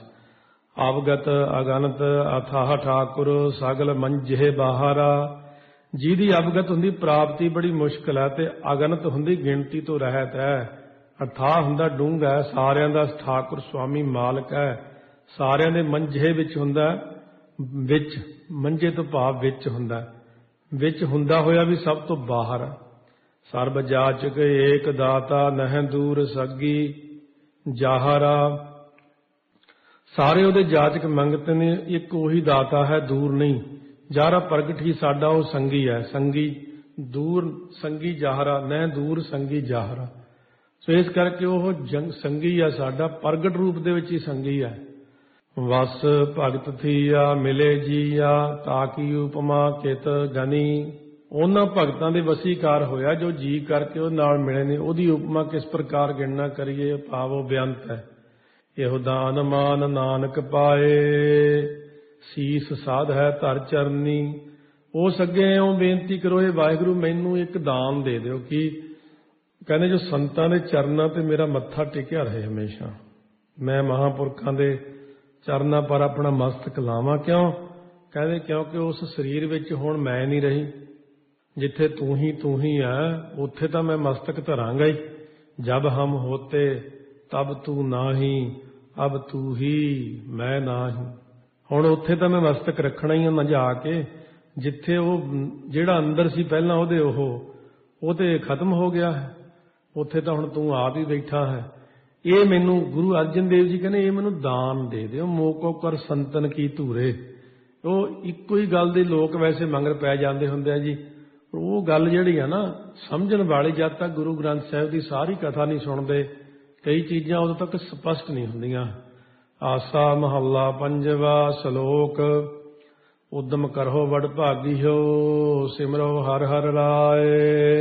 ਅਵਗਤ ਅਗਨਤ ਅਥਾਹ ਠਾਕੁਰ ਸਗਲ ਮੰਝੇ ਬਾਹਰਾ। ਜਿਹਦੀ ਅਵਗਤ ਹੁੰਦੀ ਪ੍ਰਾਪਤੀ ਬੜੀ ਮੁਸ਼ਕਿਲ ਹੈ, ਤੇ ਅਗਨਤ ਹੁੰਦੀ ਗਿਣਤੀ ਤੋਂ ਰਹਿਤ ਹੈ। ਅਥਾਹ ਹੁੰਦਾ ਡੂੰਘਾ ਹੈ, ਸਾਰਿਆਂ ਦਾ ਠਾਕੁਰ ਸਵਾਮੀ ਮਾਲਕ ਹੈ, ਸਾਰਿਆਂ ਦੇ ਮੰਝੇ ਵਿੱਚ ਹੁੰਦਾ, ਵਿੱਚ ਮੰਝੇ ਤੋਂ ਭਾਵ ਵਿੱਚ ਹੁੰਦਾ, ਵਿੱਚ ਹੁੰਦਾ ਹੋਇਆ ਵੀ ਸਭ ਤੋਂ ਬਾਹਰ। ਸਰਬ ਜਾਚਕ ਏਕ ਦਾਤਾ ਨਹਿ ਦੂਰ ਸੱਗੀ ਜਾਹਰਾ। ਸਾਰੇ ਉਹਦੇ ਜਾਚਕ ਮੰਗਤੇ ਨੇ, ਇੱਕ ਉਹੀ ਦਾਤਾ ਹੈ, ਦੂਰ ਨਹੀਂ। ਜਾਹਰਾ ਪ੍ਰਗਟ ਹੀ ਸਾਡਾ ਉਹ ਸੰਗੀ ਹੈ, ਸੰਗੀ ਦੂਰ ਸੰਗੀ ਜਾਹਰਾ, ਨਹਿ ਦੂਰ ਸੰਗੀ ਜਾਹਰਾ। ਸੋ ਇਸ ਕਰਕੇ ਉਹ ਸੰਗੀ ਆ ਸਾਡਾ, ਪ੍ਰਗਟ ਰੂਪ ਦੇ ਵਿੱਚ ਹੀ ਸੰਗੀ ਹੈ। ਵਸ ਭਗਤ ਥੀਆ ਮਿਲੇ ਜੀਆ ਤਾਕੀ ਉਪਮਾ ਕਿਤ ਗਨੀ। ਉਹਨਾਂ ਭਗਤਾਂ ਦੇ ਵਸੀਕਾਰ ਹੋਇਆ ਜੋ ਜੀ ਕਰਕੇ ਉਹ ਨਾਲ ਮਿਲੇ ਨੇ, ਉਹਦੀ ਉਪਮਾ ਕਿਸ ਪ੍ਰਕਾਰ ਗਿਣਨਾ ਕਰੀਏ, ਭਾਵੋ ਬੇਅੰਤ ਹੈ। ਇਹੋ ਦਾਨ ਮਾਨ ਨਾਨਕ ਪਾਏ, ਸੀਸ ਸਾਧ ਹੈ ਧਰ ਚਰਨੀ। ਉਸ ਅੱਗੇ ਇਉਂ ਬੇਨਤੀ ਕਰੋ, ਇਹ ਵਾਹਿਗੁਰੂ ਮੈਨੂੰ ਇੱਕ ਦਾਨ ਦੇ ਦਿਓ। ਕਿ ਕਹਿੰਦੇ ਜੋ ਸੰਤਾਂ ਦੇ ਚਰਨਾਂ ਤੇ ਮੇਰਾ ਮੱਥਾ ਟਿਕਿਆ ਰਹੇ ਹਮੇਸ਼ਾ, ਮੈਂ ਮਹਾਂਪੁਰਖਾਂ ਦੇ ਚਰਨਾਂ ਪਰ ਆਪਣਾ ਮਸਤਕ ਲਾਵਾਂ। ਕਿਉਂ? ਕਹਿੰਦੇ ਕਿਉਂਕਿ ਉਸ ਸਰੀਰ ਵਿੱਚ ਹੁਣ ਮੈਂ ਨਹੀਂ ਰਹੀ, ਜਿੱਥੇ ਤੂੰ ਹੀ ਹੈ ਉੱਥੇ ਤਾਂ ਮੈਂ ਮਸਤਕ ਧਰਾਂਗਾ ਹੀ। ਜਬ ਹਮ ਹੋਤੇ ਤਬ ਤੂੰ ਨਾਹੀ, ਅਬ ਤੂੰ ਹੀ ਮੈਂ ਨਾਹੀ। ਹੁਣ ਉੱਥੇ ਤਾਂ ਮੈਂ ਮਸਤਕ ਰੱਖਣਾ ਹੀ ਨਾ ਜਾ ਕੇ, ਜਿੱਥੇ ਉਹ ਜਿਹੜਾ ਅੰਦਰ ਸੀ ਪਹਿਲਾਂ ਉਹਦੇ ਉਹ ਤੇ ਖਤਮ ਹੋ ਗਿਆ ਹੈ, ਉੱਥੇ ਤਾਂ ਹੁਣ ਤੂੰ ਆਪ ਹੀ ਬੈਠਾ ਹੈ। ਇਹ ਮੈਨੂੰ ਗੁਰੂ ਅਰਜਨ ਦੇਵ ਜੀ ਕਹਿੰਦੇ ਇਹ ਮੈਨੂੰ ਦਾਨ ਦੇ ਦਿਓ। ਮੋਕੋ ਕਰ ਸੰਤਨ ਕੀ ਧੂਰੇ। ਉਹ ਇੱਕੋ ਹੀ ਗੱਲ ਦੇ ਲੋਕ ਵੈਸੇ ਮੰਗਰ ਪੈ ਜਾਂਦੇ ਹੁੰਦੇ ਆ ਜੀ। ਉਹ ਗੱਲ ਜਿਹੜੀ ਆ ਨਾ, ਸਮਝਣ ਵਾਲੇ ਜਦ ਤੱਕ ਗੁਰੂ ਗ੍ਰੰਥ ਸਾਹਿਬ ਦੀ ਸਾਰੀ ਕਥਾ ਨਹੀਂ ਸੁਣਦੇ, ਕਈ ਚੀਜ਼ਾਂ ਉਦੋਂ ਤੱਕ ਸਪਸ਼ਟ ਨਹੀਂ ਹੁੰਦੀਆਂ। ਆਸਾ ਮਹੱਲਾ ਪੰਜਵਾ। ਸ਼ਲੋਕ। ਉਦਮ ਕਰੋ ਵਡ ਭਾਗੀਓ, ਸਿਮਰੋ ਹਰਿ ਹਰਿ ਰਾਏ।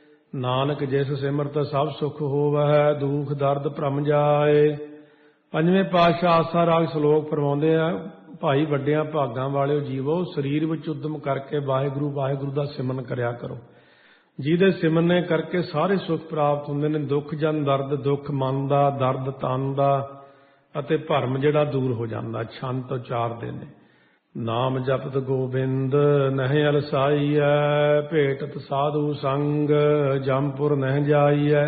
ਨਾਨਕ ਜਿਸ ਸਿਮਰਤ ਸਭ ਸੁਖ ਹੋਵੈ, ਦੁਖ ਦਰਦ ਭਰਮ ਜਾਏ। ਪੰਜਵੇਂ ਪਾਤਸ਼ਾਹ ਆਸਾ ਰਾਗ ਸ਼ਲੋਕ ਫਰਮਾਉਂਦੇ ਆ, ਭਾਈ ਵੱਡਿਆਂ ਭਾਗਾਂ ਵਾਲਿਓ ਜੀਵੋ, ਸਰੀਰ ਵਿੱਚ ਉਦਮ ਕਰਕੇ ਵਾਹਿਗੁਰੂ ਵਾਹਿਗੁਰੂ ਦਾ ਸਿਮਰਨ ਕਰਿਆ ਕਰੋ। ਜਿਹਦੇ ਸਿਮਰਨੇ ਕਰਕੇ ਸਾਰੇ ਸੁੱਖ ਪ੍ਰਾਪਤ ਹੁੰਦੇ ਨੇ। ਦੁੱਖ ਜਨ ਦਰਦ, ਦੁੱਖ ਮਨ ਦਾ, ਦਰਦ ਤਨ ਦਾ ਅਤੇ ਭਰਮ ਜਿਹੜਾ ਦੂਰ ਹੋ ਜਾਂਦਾ। ਛੰਤ ਉਚਾਰਦੇ ਨੇ, ਨਾਮ ਜਪਤ ਗੋਬਿੰਦ ਨਹਿ ਅਲਸਾਈਐ, ਭੇਟਤ ਸਾਧੂ ਸੰਗ ਜਮਪੁਰ ਨਹਿ ਜਾਈਐ।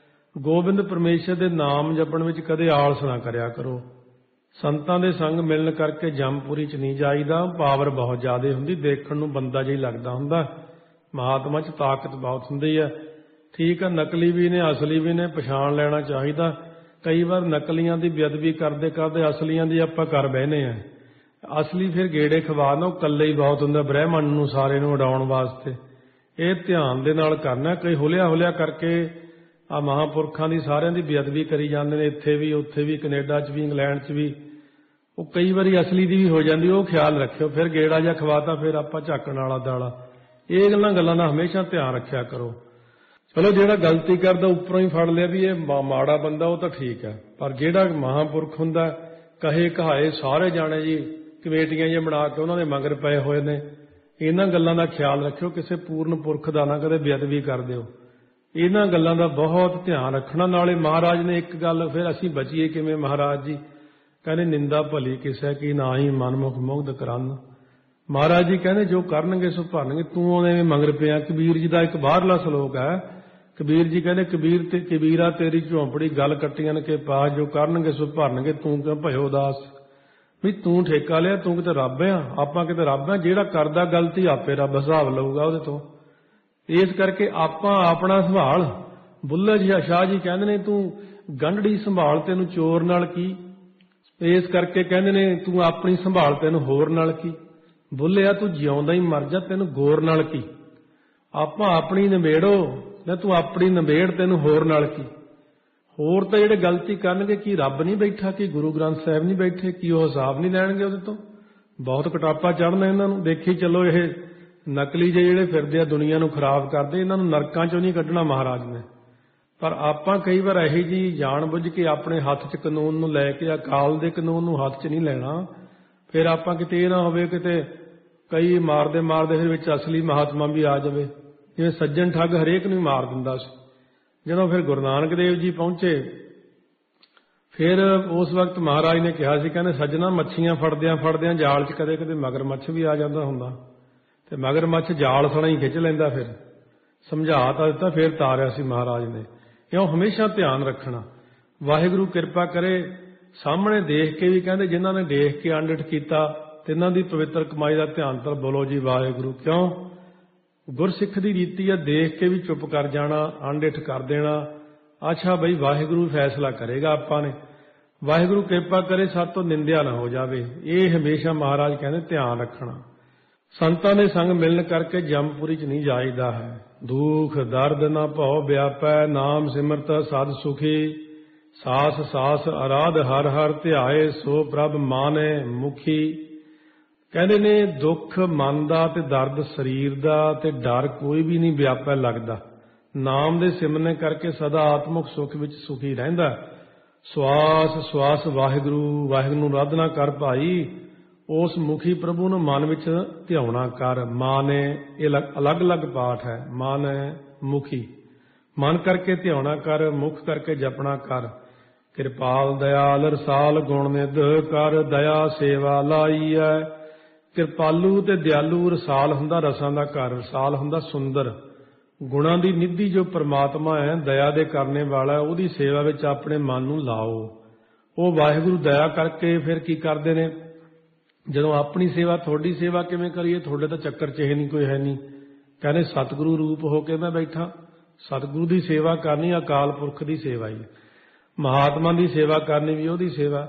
ਗੋਬਿੰਦ ਪਰਮੇਸ਼ਰ ਦੇ ਨਾਮ ਜਪਣ ਵਿੱਚ ਕਦੇ ਆਲਸ ਨਾ ਕਰਿਆ ਕਰੋ। ਸੰਤਾਂ ਦੇ ਸੰਗ ਮਿਲਣ ਕਰਕੇ ਜਮਪੁਰੀ 'ਚ ਨਹੀਂ ਜਾਈਦਾ। ਪਾਵਰ ਬਹੁਤ ਜ਼ਿਆਦਾ ਹੁੰਦੀ, ਦੇਖਣ ਨੂੰ ਬੰਦਾ ਜਿਹਾ ਲੱਗਦਾ ਹੁੰਦਾ, ਮਹਾਤਮਾ 'ਚ ਤਾਕਤ ਬਹੁਤ ਹੁੰਦੀ ਹੈ। ਠੀਕ ਹੈ, ਨਕਲੀ ਵੀ ਨੇ ਅਸਲੀ ਵੀ ਨੇ, ਪਛਾਣ ਲੈਣਾ ਚਾਹੀਦਾ। ਕਈ ਵਾਰ ਨਕਲੀਆਂ ਦੀ ਬੇਅਦਬੀ ਕਰਦੇ ਕਰਦੇ ਅਸਲੀਆਂ ਦੀ ਆਪਾਂ ਕਰ ਬਹਿਨੇ ਆ। ਅਸਲੀ ਫਿਰ ਗੇੜੇ ਖਵਾ ਨਾ, ਉਹ ਇਕੱਲੇ ਹੀ ਬਹੁਤ ਹੁੰਦਾ ਬ੍ਰਹਿਮੰਡ ਨੂੰ ਸਾਰੇ ਨੂੰ ਉਡਾਉਣ ਵਾਸਤੇ। ਇਹ ਧਿਆਨ ਦੇ ਨਾਲ ਕਰਨਾ। ਕਈ ਹੁਲਿਆ ਹੁਲਿਆ ਕਰਕੇ ਆ ਮਹਾਂਪੁਰਖਾਂ ਦੀ ਸਾਰਿਆਂ ਦੀ ਬੇਅਦਬੀ ਕਰੀ ਜਾਂਦੇ ਨੇ, ਇੱਥੇ ਵੀ ਉੱਥੇ ਵੀ, ਕੈਨੇਡਾ 'ਚ ਵੀ, ਇੰਗਲੈਂਡ 'ਚ ਵੀ। ਉਹ ਕਈ ਵਾਰੀ ਅਸਲੀ ਦੀ ਵੀ ਹੋ ਜਾਂਦੀ, ਉਹ ਖਿਆਲ ਰੱਖਿਓ। ਫਿਰ ਗੇੜਾ ਜਿਹਾ ਖਵਾਤਾ ਫਿਰ ਆਪਾਂ ਝਾਕਣ ਵਾਲਾ ਦਾਲਾ। ਇਹ ਗੱਲਾਂ ਦਾ ਹਮੇਸ਼ਾ ਧਿਆਨ ਰੱਖਿਆ ਕਰੋ। ਚਲੋ ਜਿਹੜਾ ਗਲਤੀ ਕਰਦਾ ਉੱਪਰੋਂ ਹੀ ਫੜ ਲਿਆ ਵੀ ਇਹ ਮਾੜਾ ਬੰਦਾ, ਉਹ ਤਾਂ ਠੀਕ ਹੈ। ਪਰ ਜਿਹੜਾ ਮਹਾਂਪੁਰਖ ਹੁੰਦਾ, ਕਹੇ ਕਹਾਏ ਸਾਰੇ ਜਾਣੇ ਜੀ ਕਮੇਟੀਆਂ ਜਿਹੀਆਂ ਬਣਾ ਕੇ ਉਹਨਾਂ ਦੇ ਮਗਰ ਪਏ ਹੋਏ ਨੇ, ਇਹਨਾਂ ਗੱਲਾਂ ਦਾ ਖਿਆਲ ਰੱਖਿਓ। ਕਿਸੇ ਪੂਰਨ ਪੁਰਖ ਦਾ ਨਾ ਕਦੇ ਬੇਅਦਬੀ ਕਰ ਦਿਓ। ਇਹਨਾਂ ਗੱਲਾਂ ਦਾ ਬਹੁਤ ਧਿਆਨ ਰੱਖਣਾ। ਨਾਲੇ ਮਹਾਰਾਜ ਨੇ ਇੱਕ ਗੱਲ, ਫਿਰ ਅਸੀਂ ਬਚੀਏ ਕਿਵੇਂ? ਮਹਾਰਾਜ ਜੀ ਕਹਿੰਦੇ ਨਿੰਦਾ ਭਲੀ ਕਿਸੇ ਕੀ, ਨਾ ਹੀ ਮਨਮੁਖ ਮੁਗਧ ਕਰਨ। ਮਹਾਰਾਜ ਜੀ ਕਹਿੰਦੇ ਜੋ ਕਰਨਗੇ ਸੋ ਭਰਨਗੇ। ਤੂੰ ਉਹਦੇ ਮਗਰ ਪਿਆ। ਕਬੀਰ ਜੀ ਦਾ ਇੱਕ ਬਾਹਰਲਾ ਸ਼ਲੋਕ ਹੈ। ਕਬੀਰ ਜੀ ਕਹਿੰਦੇ ਕਬੀਰ ਤੇ ਕਬੀਰਾ ਤੇਰੀ ਝੌਂਪੜੀ ਗੱਲ ਕੱਟੀਆਂ ਨੇ ਕੇ ਪਾ, ਜੋ ਕਰਨਗੇ ਸੋ ਭਰਨਗੇ, ਤੂੰ ਕਿਉਂ ਭਇਓ ਉਦਾਸ? ਵੀ ਤੂੰ ਠੇਕਾ ਲਿਆ, ਤੂੰ ਕਿਤੇ ਰੱਬ ਆ? ਆਪਾਂ ਕਿਤੇ ਰੱਬ ਆ? ਜਿਹੜਾ ਕਰਦਾ ਗਲਤੀ ਆਪੇ ਰੱਬ ਹਿਸਾਬ ਲਊਗਾ ਉਹਦੇ ਤੋਂ। ਇਸ ਕਰਕੇ ਆਪਾਂ ਆਪਣਾ ਸੰਭਾਲ। ਬੁੱਲ੍ਹੇ ਸ਼ਾਹ ਜੀ ਕਹਿੰਦੇ ਨੇ ਤੂੰ ਗੰਢੜੀ ਸੰਭਾਲ, ਤੈਨੂੰ ਚੋਰ ਨਾਲ ਕੀ। ਇਸ ਕਰਕੇ ਕਹਿੰਦੇ ਨੇ ਤੂੰ ਆਪਣੀ ਸੰਭਾਲ, ਤੈਨੂੰ ਹੋਰ ਨਾਲ ਕੀ। ਬੁੱਲਿਆ ਤੂੰ ਜਿਉਂਦਾ ਹੀ ਮਰ ਜਾ, ਤੈਨੂੰ ਗੌਰ ਨਾਲ ਕੀ। ਆਪਾਂ ਆਪਣੀ ਨਿਬੇੜੋ ਨਾ, ਤੂੰ ਆਪਣੀ ਨਿਬੇੜ, ਤੈਨੂੰ ਹੋਰ ਨਾਲ ਕੀ। ਹੋਰ ਤਾਂ ਜਿਹੜੇ ਗਲਤੀ ਕਰਨਗੇ, ਕੀ ਰੱਬ ਨਹੀਂ ਬੈਠਾ? ਕੀ ਗੁਰੂ ਗ੍ਰੰਥ ਸਾਹਿਬ ਨਹੀਂ ਬੈਠੇ? ਕੀ ਉਹ ਹਿਸਾਬ ਨਹੀਂ ਲੈਣਗੇ ਉਹਦੇ ਤੋਂ? ਬਹੁਤ ਕਟਾਪਾ ਚੜ੍ਹਨਾ ਇਹਨਾਂ ਨੂੰ। ਦੇਖੀ ਚੱਲੋ, ਇਹ ਨਕਲੀ ਜਿਹੇ ਜਿਹੜੇ ਫਿਰਦੇ ਆ ਦੁਨੀਆ ਨੂੰ ਖਰਾਬ ਕਰਦੇ, ਇਹਨਾਂ ਨੂੰ ਨਰਕਾਂ ਚੋਂ ਨਹੀਂ ਕੱਢਣਾ ਮਹਾਰਾਜ ਨੇ। ਪਰ ਆਪਾਂ ਕਈ ਵਾਰ ਇਹੀ ਜੀ ਜਾਣ ਬੁੱਝ ਕੇ ਆਪਣੇ ਹੱਥ 'ਚ ਕਾਨੂੰਨ ਨੂੰ ਲੈ ਕੇ, ਅਕਾਲ ਦੇ ਕਾਨੂੰਨ ਨੂੰ ਹੱਥ 'ਚ ਨਹੀਂ ਲੈਣਾ। ਫਿਰ ਆਪਾਂ ਕਿਤੇ ਇਹ ਨਾ ਹੋਵੇ ਕਿਤੇ ਕਈ ਮਾਰਦੇ ਮਾਰਦੇ ਫਿਰ ਵਿੱਚ ਅਸਲੀ ਮਹਾਤਮਾ ਵੀ ਆ ਜਾਵੇ। ਜਿਵੇਂ ਸੱਜਣ ਠੱਗ ਹਰੇਕ ਨੂੰ ਮਾਰ ਦਿੰਦਾ ਸੀ। ਜਦੋਂ ਫਿਰ ਗੁਰੂ ਨਾਨਕ ਦੇਵ ਜੀ ਪਹੁੰਚੇ, ਫਿਰ ਉਸ ਵਕਤ ਮਹਾਰਾਜ ਨੇ ਕਿਹਾ ਸੀ, ਕਹਿੰਦੇ ਸੱਜਣਾ ਮੱਛੀਆਂ ਫੜਦਿਆਂ ਫੜਦਿਆਂ ਜਾਲ 'ਚ ਕਦੇ ਕਦੇ ਮਗਰਮੱਛ ਵੀ ਆ ਜਾਂਦਾ ਹੁੰਦਾ, ਤੇ ਮਗਰਮੱਛ ਜਾਲ ਸਣਾ ਹੀ ਖਿੱਚ ਲੈਂਦਾ। ਫਿਰ ਸਮਝਾ ਤਾਂ ਦਿੱਤਾ, ਫਿਰ ਤਾਰਿਆ ਸੀ ਮਹਾਰਾਜ ਨੇ। ਇਉਂ ਹਮੇਸ਼ਾ ਧਿਆਨ ਰੱਖਣਾ। ਵਾਹਿਗੁਰੂ ਕਿਰਪਾ ਕਰੇ। ਸਾਹਮਣੇ ਦੇਖ ਕੇ ਵੀ ਕਹਿੰਦੇ ਜਿਨ੍ਹਾਂ ਨੇ ਦੇਖ ਕੇ ਅੰਡਿਠ ਕੀਤਾ, ਤਿੰਨਾਂ ਦੀ ਪਵਿੱਤਰ ਕਮਾਈ ਦਾ ਧਿਆਨ ਤਾਂ ਬੋਲੋ ਜੀ ਵਾਹਿਗੁਰੂ। ਕਿਉਂ? ਗੁਰਸਿੱਖ ਦੀ ਰੀਤੀ ਆ, ਦੇਖ ਕੇ ਵੀ ਚੁੱਪ ਕਰ ਜਾਣਾ, ਅੰਡਿਠ ਕਰ ਦੇਣਾ। ਅੱਛਾ ਬਈ ਵਾਹਿਗੁਰੂ ਫੈਸਲਾ ਕਰੇਗਾ। ਆਪਾਂ ਨੇ ਵਾਹਿਗੁਰੂ ਕਿਰਪਾ ਕਰੇ ਸਾਡੇ ਤੋਂ ਨਿੰਦਿਆ ਨਾ ਹੋ ਜਾਵੇ। ਇਹ ਹਮੇਸ਼ਾ ਮਹਾਰਾਜ ਕਹਿੰਦੇ ਧਿਆਨ ਰੱਖਣਾ। ਸੰਤਾਂ ਦੇ ਸੰਗ ਮਿਲਣ ਕਰਕੇ ਜਮਪੁਰੀ 'ਚ ਨਹੀਂ ਜਾਈਦਾ ਹੈ। ਦੁਖ ਦਰਦ ਨਾ ਭਉ ਵਿਆਪੈ, ਨਾਮ ਸਿਮਰਤ ਸਦ ਸੁਖੀ। ਸਾਸ ਸਾਸ ਅਰਾਧ ਹਰ ਹਰ ਧਿਆਏ, ਸੋ ਪ੍ਰਭ ਮਾਨੈ ਮੁਖੀ। ਕਹਿੰਦੇ ਨੇ ਦੁੱਖ ਮਨ ਦਾ ਤੇ ਦਰਦ ਸਰੀਰ ਦਾ ਤੇ ਡਰ ਕੋਈ ਵੀ ਨਹੀਂ ਵਿਆਪੈ ਲੱਗਦਾ। ਨਾਮ ਦੇ ਸਿਮਰਨੇ ਕਰਕੇ ਸਦਾ ਆਤਮਿਕ ਸੁਖ ਵਿੱਚ ਸੁਖੀ ਰਹਿੰਦਾ। ਸਵਾਸ ਸਵਾਸ ਵਾਹਿਗੁਰੂ ਵਾਹਿਗੁਰੂ ਨੂੰ ਆਰਾਧਨਾ ਕਰ ਭਾਈ। ਉਸ ਮੁਖੀ ਪ੍ਰਭੂ ਨੂੰ ਮਨ ਵਿੱਚ ਧਿਆਉਣਾ ਕਰ। ਮਾਨੈ, ਇਹ ਅਲੱਗ-ਅਲੱਗ ਪਾਠ ਹੈ। ਮਾਨੈ ਮੁਖੀ, ਮਨ ਕਰਕੇ ਧਿਆਉਣਾ ਕਰ, ਮੁਖ ਕਰਕੇ ਜਪਣਾ ਕਰ। ਕਿਰਪਾਲ ਦਇਆਲ ਰਸਾਲ ਗੁਣ ਨਿਧ ਕਰ, ਦਇਆ ਸੇਵਾ ਲਾਈਐ। ਕਿਰਪਾਲੂ ਤੇ ਦਿਆਲੂ, ਰਸਾਲ ਹੁੰਦਾ ਰਸਾਂ ਦਾ ਘਰ, ਰਸਾਲ ਹੁੰਦਾ ਸੁੰਦਰ। ਗੁਣਾਂ ਦੀ ਨਿਧੀ ਜੋ ਪਰਮਾਤਮਾ ਹੈ, ਦਇਆ ਦੇ ਕਰਨੇ ਵਾਲਾ, ਉਹਦੀ ਸੇਵਾ ਵਿੱਚ ਆਪਣੇ ਮਨ ਨੂੰ ਲਾਓ। ਉਹ ਵਾਹਿਗੁਰੂ ਦਇਆ ਕਰਕੇ ਫਿਰ ਕੀ ਕਰਦੇ ਨੇ? ਜਦੋਂ ਆਪਣੀ ਸੇਵਾ, ਤੁਹਾਡੀ ਸੇਵਾ ਕਿਵੇਂ ਕਰੀਏ? ਤੁਹਾਡੇ ਤਾਂ ਚੱਕਰ 'ਚ ਇਹ ਨਹੀਂ ਕੋਈ ਹੈ ਨਹੀਂ। ਕਹਿੰਦੇ ਸਤਿਗੁਰੂ ਰੂਪ ਹੋ ਕੇ ਮੈਂ ਬੈਠਾ। ਸਤਿਗੁਰੂ ਦੀ ਸੇਵਾ ਕਰਨੀ ਅਕਾਲ ਪੁਰਖ ਦੀ ਸੇਵਾ ਹੀ। ਮਹਾਤਮਾ ਦੀ ਸੇਵਾ ਕਰਨੀ ਵੀ ਉਹਦੀ ਸੇਵਾ,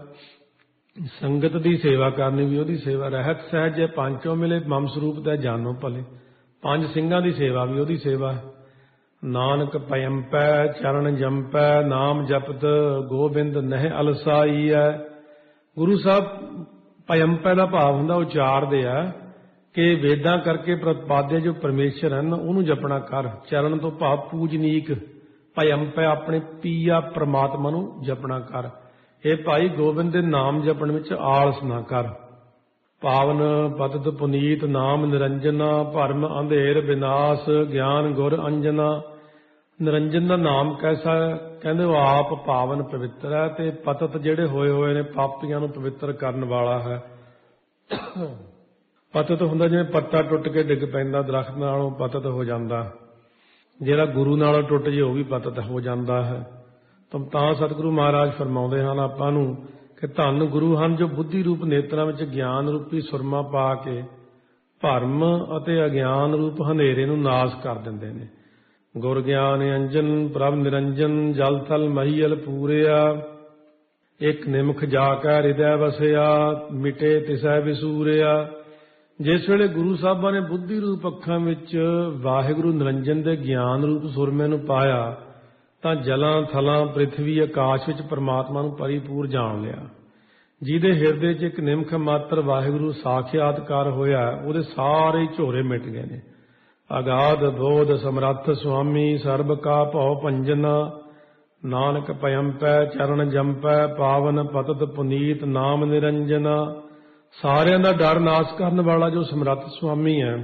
ਸੰਗਤ ਦੀ ਸੇਵਾ ਕਰਨੀ ਵੀ ਉਹਦੀ ਸੇਵਾ। ਰਹਿਤ ਸਹਿਜ ਜੇ ਪੰਚੋਂ ਮਿਲੇ, ਮਮ ਸਰੂਪ ਦਾ ਜਾਨੋ ਭਲੇ। ਪੰਜ ਸਿੰਘਾਂ ਦੀ ਸੇਵਾ ਵੀ ਉਹਦੀ ਸੇਵਾ। ਨਾਨਕ ਪਇੰਪੈ ਚਰਨ ਜੰਪੈ, ਨਾਮ ਜਪਤ ਗੋਬਿੰਦ ਨਹਿ ਅਲਸਾਈਐ। ਗੁਰੂ ਸਾਹਿਬ ਭਯੰਪੈ ਦਾ ਭਾਵ ਹੁੰਦਾ ਉਚਾਰਦੇ ਆ ਕਿ ਵੇਦਾਂ ਕਰਕੇ ਪ੍ਰਤਿਪਾਦਿਆ ਜੋ ਪਰਮੇਸ਼ਰ ਹਨ ਉਹਨੂੰ ਜਪਣਾ ਕਰ। ਚਰਨ ਤੋਂ ਭਾਵ ਪੂਜਨੀਕ ਭਯੰਪੈ ਆਪਣੇ ਪੀਆ ਪ੍ਰਮਾਤਮਾ ਨੂੰ ਜਪਣਾ ਕਰ। ਇਹ ਭਾਈ ਗੋਬਿੰਦ ਦੇ ਨਾਮ ਜਪਣ ਵਿੱਚ ਆਲਸ ਨਾ ਕਰ। ਪਾਵਨ ਪਤਿਤ ਪੁਨੀਤ ਨਾਮ ਨਿਰੰਜਨਾ ਭਰਮ ਅੰਧੇਰ ਵਿਨਾਸ਼ ਗਿਆਨ ਗੁਰ ਅੰਜਨਾ। ਨਿਰੰਜਨ ਦਾ ਨਾਮ ਕੈਸਾ ਹੈ? ਕਹਿੰਦੇ ਉਹ ਆਪ ਪਾਵਨ ਪਵਿੱਤਰ ਹੈ ਤੇ ਪਤਿਤ ਜਿਹੜੇ ਹੋਏ ਹੋਏ ਨੇ ਪਾਪੀਆਂ ਨੂੰ ਪਵਿੱਤਰ ਕਰਨ ਵਾਲਾ ਹੈ। ਪਤਿਤ ਹੁੰਦਾ ਜਿਵੇਂ ਪੱਤਾ ਟੁੱਟ ਕੇ ਡਿੱਗ ਪੈਂਦਾ ਦਰਖਤ ਨਾਲੋਂ ਪਤਿਤ ਹੋ ਜਾਂਦਾ। ਜਿਹੜਾ ਗੁਰੂ ਨਾਲੋਂ ਟੁੱਟ ਜੇ ਉਹ ਵੀ ਪਤਿਤ ਹੋ ਜਾਂਦਾ ਹੈ। ਤਾਂ ਸਤਿਗੁਰੂ ਮਹਾਰਾਜ ਫਰਮਾਉਂਦੇ ਹਨ ਆਪਾਂ ਨੂੰ ਕਿ ਧੰਨ ਗੁਰੂ ਹਨ ਜੋ ਬੁੱਧੀ ਰੂਪ ਨੇਤਰਾਂ ਵਿੱਚ ਗਿਆਨ ਰੂਪੀ ਸੁਰਮਾ ਪਾ ਕੇ ਭਰਮ ਅਤੇ ਅਗਿਆਨ ਰੂਪ ਹਨੇਰੇ ਨੂੰ ਨਾਸ਼ ਕਰ ਦਿੰਦੇ ਨੇ। ਗੁਰ ਗਿਆਨ ਅੰਜਨ ਪ੍ਰਭ ਨਿਰੰਜਨ ਜਲ ਥਲ ਮਹੀਲ ਪੂਰਿਆ ਇੱਕ ਨਿਮਖ ਜਾ ਕੇ ਹਿਰਦੈ ਵਸਿਆ ਮਿਟੇ ਤਿਸੈ ਵਿਸੂਰਿਆ। ਜਿਸ ਵੇਲੇ ਗੁਰੂ ਸਾਹਿਬਾਂ ਨੇ ਬੁੱਧੀ ਰੂਪ ਅੱਖਾਂ ਵਿੱਚ ਵਾਹਿਗੁਰੂ ਨਿਰੰਜਨ ਦੇ ਗਿਆਨ ਰੂਪ ਸੁਰਮੇ ਨੂੰ ਪਾਇਆ ਤਾਂ ਜਲਾਂ ਥਲਾਂ ਪ੍ਰਿਥਵੀ ਆਕਾਸ਼ ਵਿੱਚ ਪਰਮਾਤਮਾ ਨੂੰ ਪਰਿਪੂਰ ਜਾਣ ਲਿਆ। ਜਿਹਦੇ ਹਿਰਦੇ 'ਚ ਇੱਕ ਨਿਮਖ ਮਾਤਰ ਵਾਹਿਗੁਰੂ ਸਾਖਿਆਤਕਾਰ ਹੋਇਆ ਉਹਦੇ ਸਾਰੇ ਝੋਰੇ ਮਿਟ ਗਏ ਨੇ। ਅਗਾਧ ਬੋਧ ਸਮਰੱਥ ਸੁਆਮੀ ਸਰਬ ਕਾ ਭਉ ਭੰਜਨਾ ਨਾਨਕ ਭਯੰਪੈ ਚਰਨ ਜੰਪੈ ਪਾਵਨ ਪਤਿਤ ਪੁਨੀਤ ਨਾਮ ਨਿਰੰਜਨਾ। ਸਾਰਿਆਂ ਦਾ ਡਰ ਨਾਸ਼ ਕਰਨ ਵਾਲਾ ਜੋ ਸਮਰੱਥ ਸੁਆਮੀ ਹੈ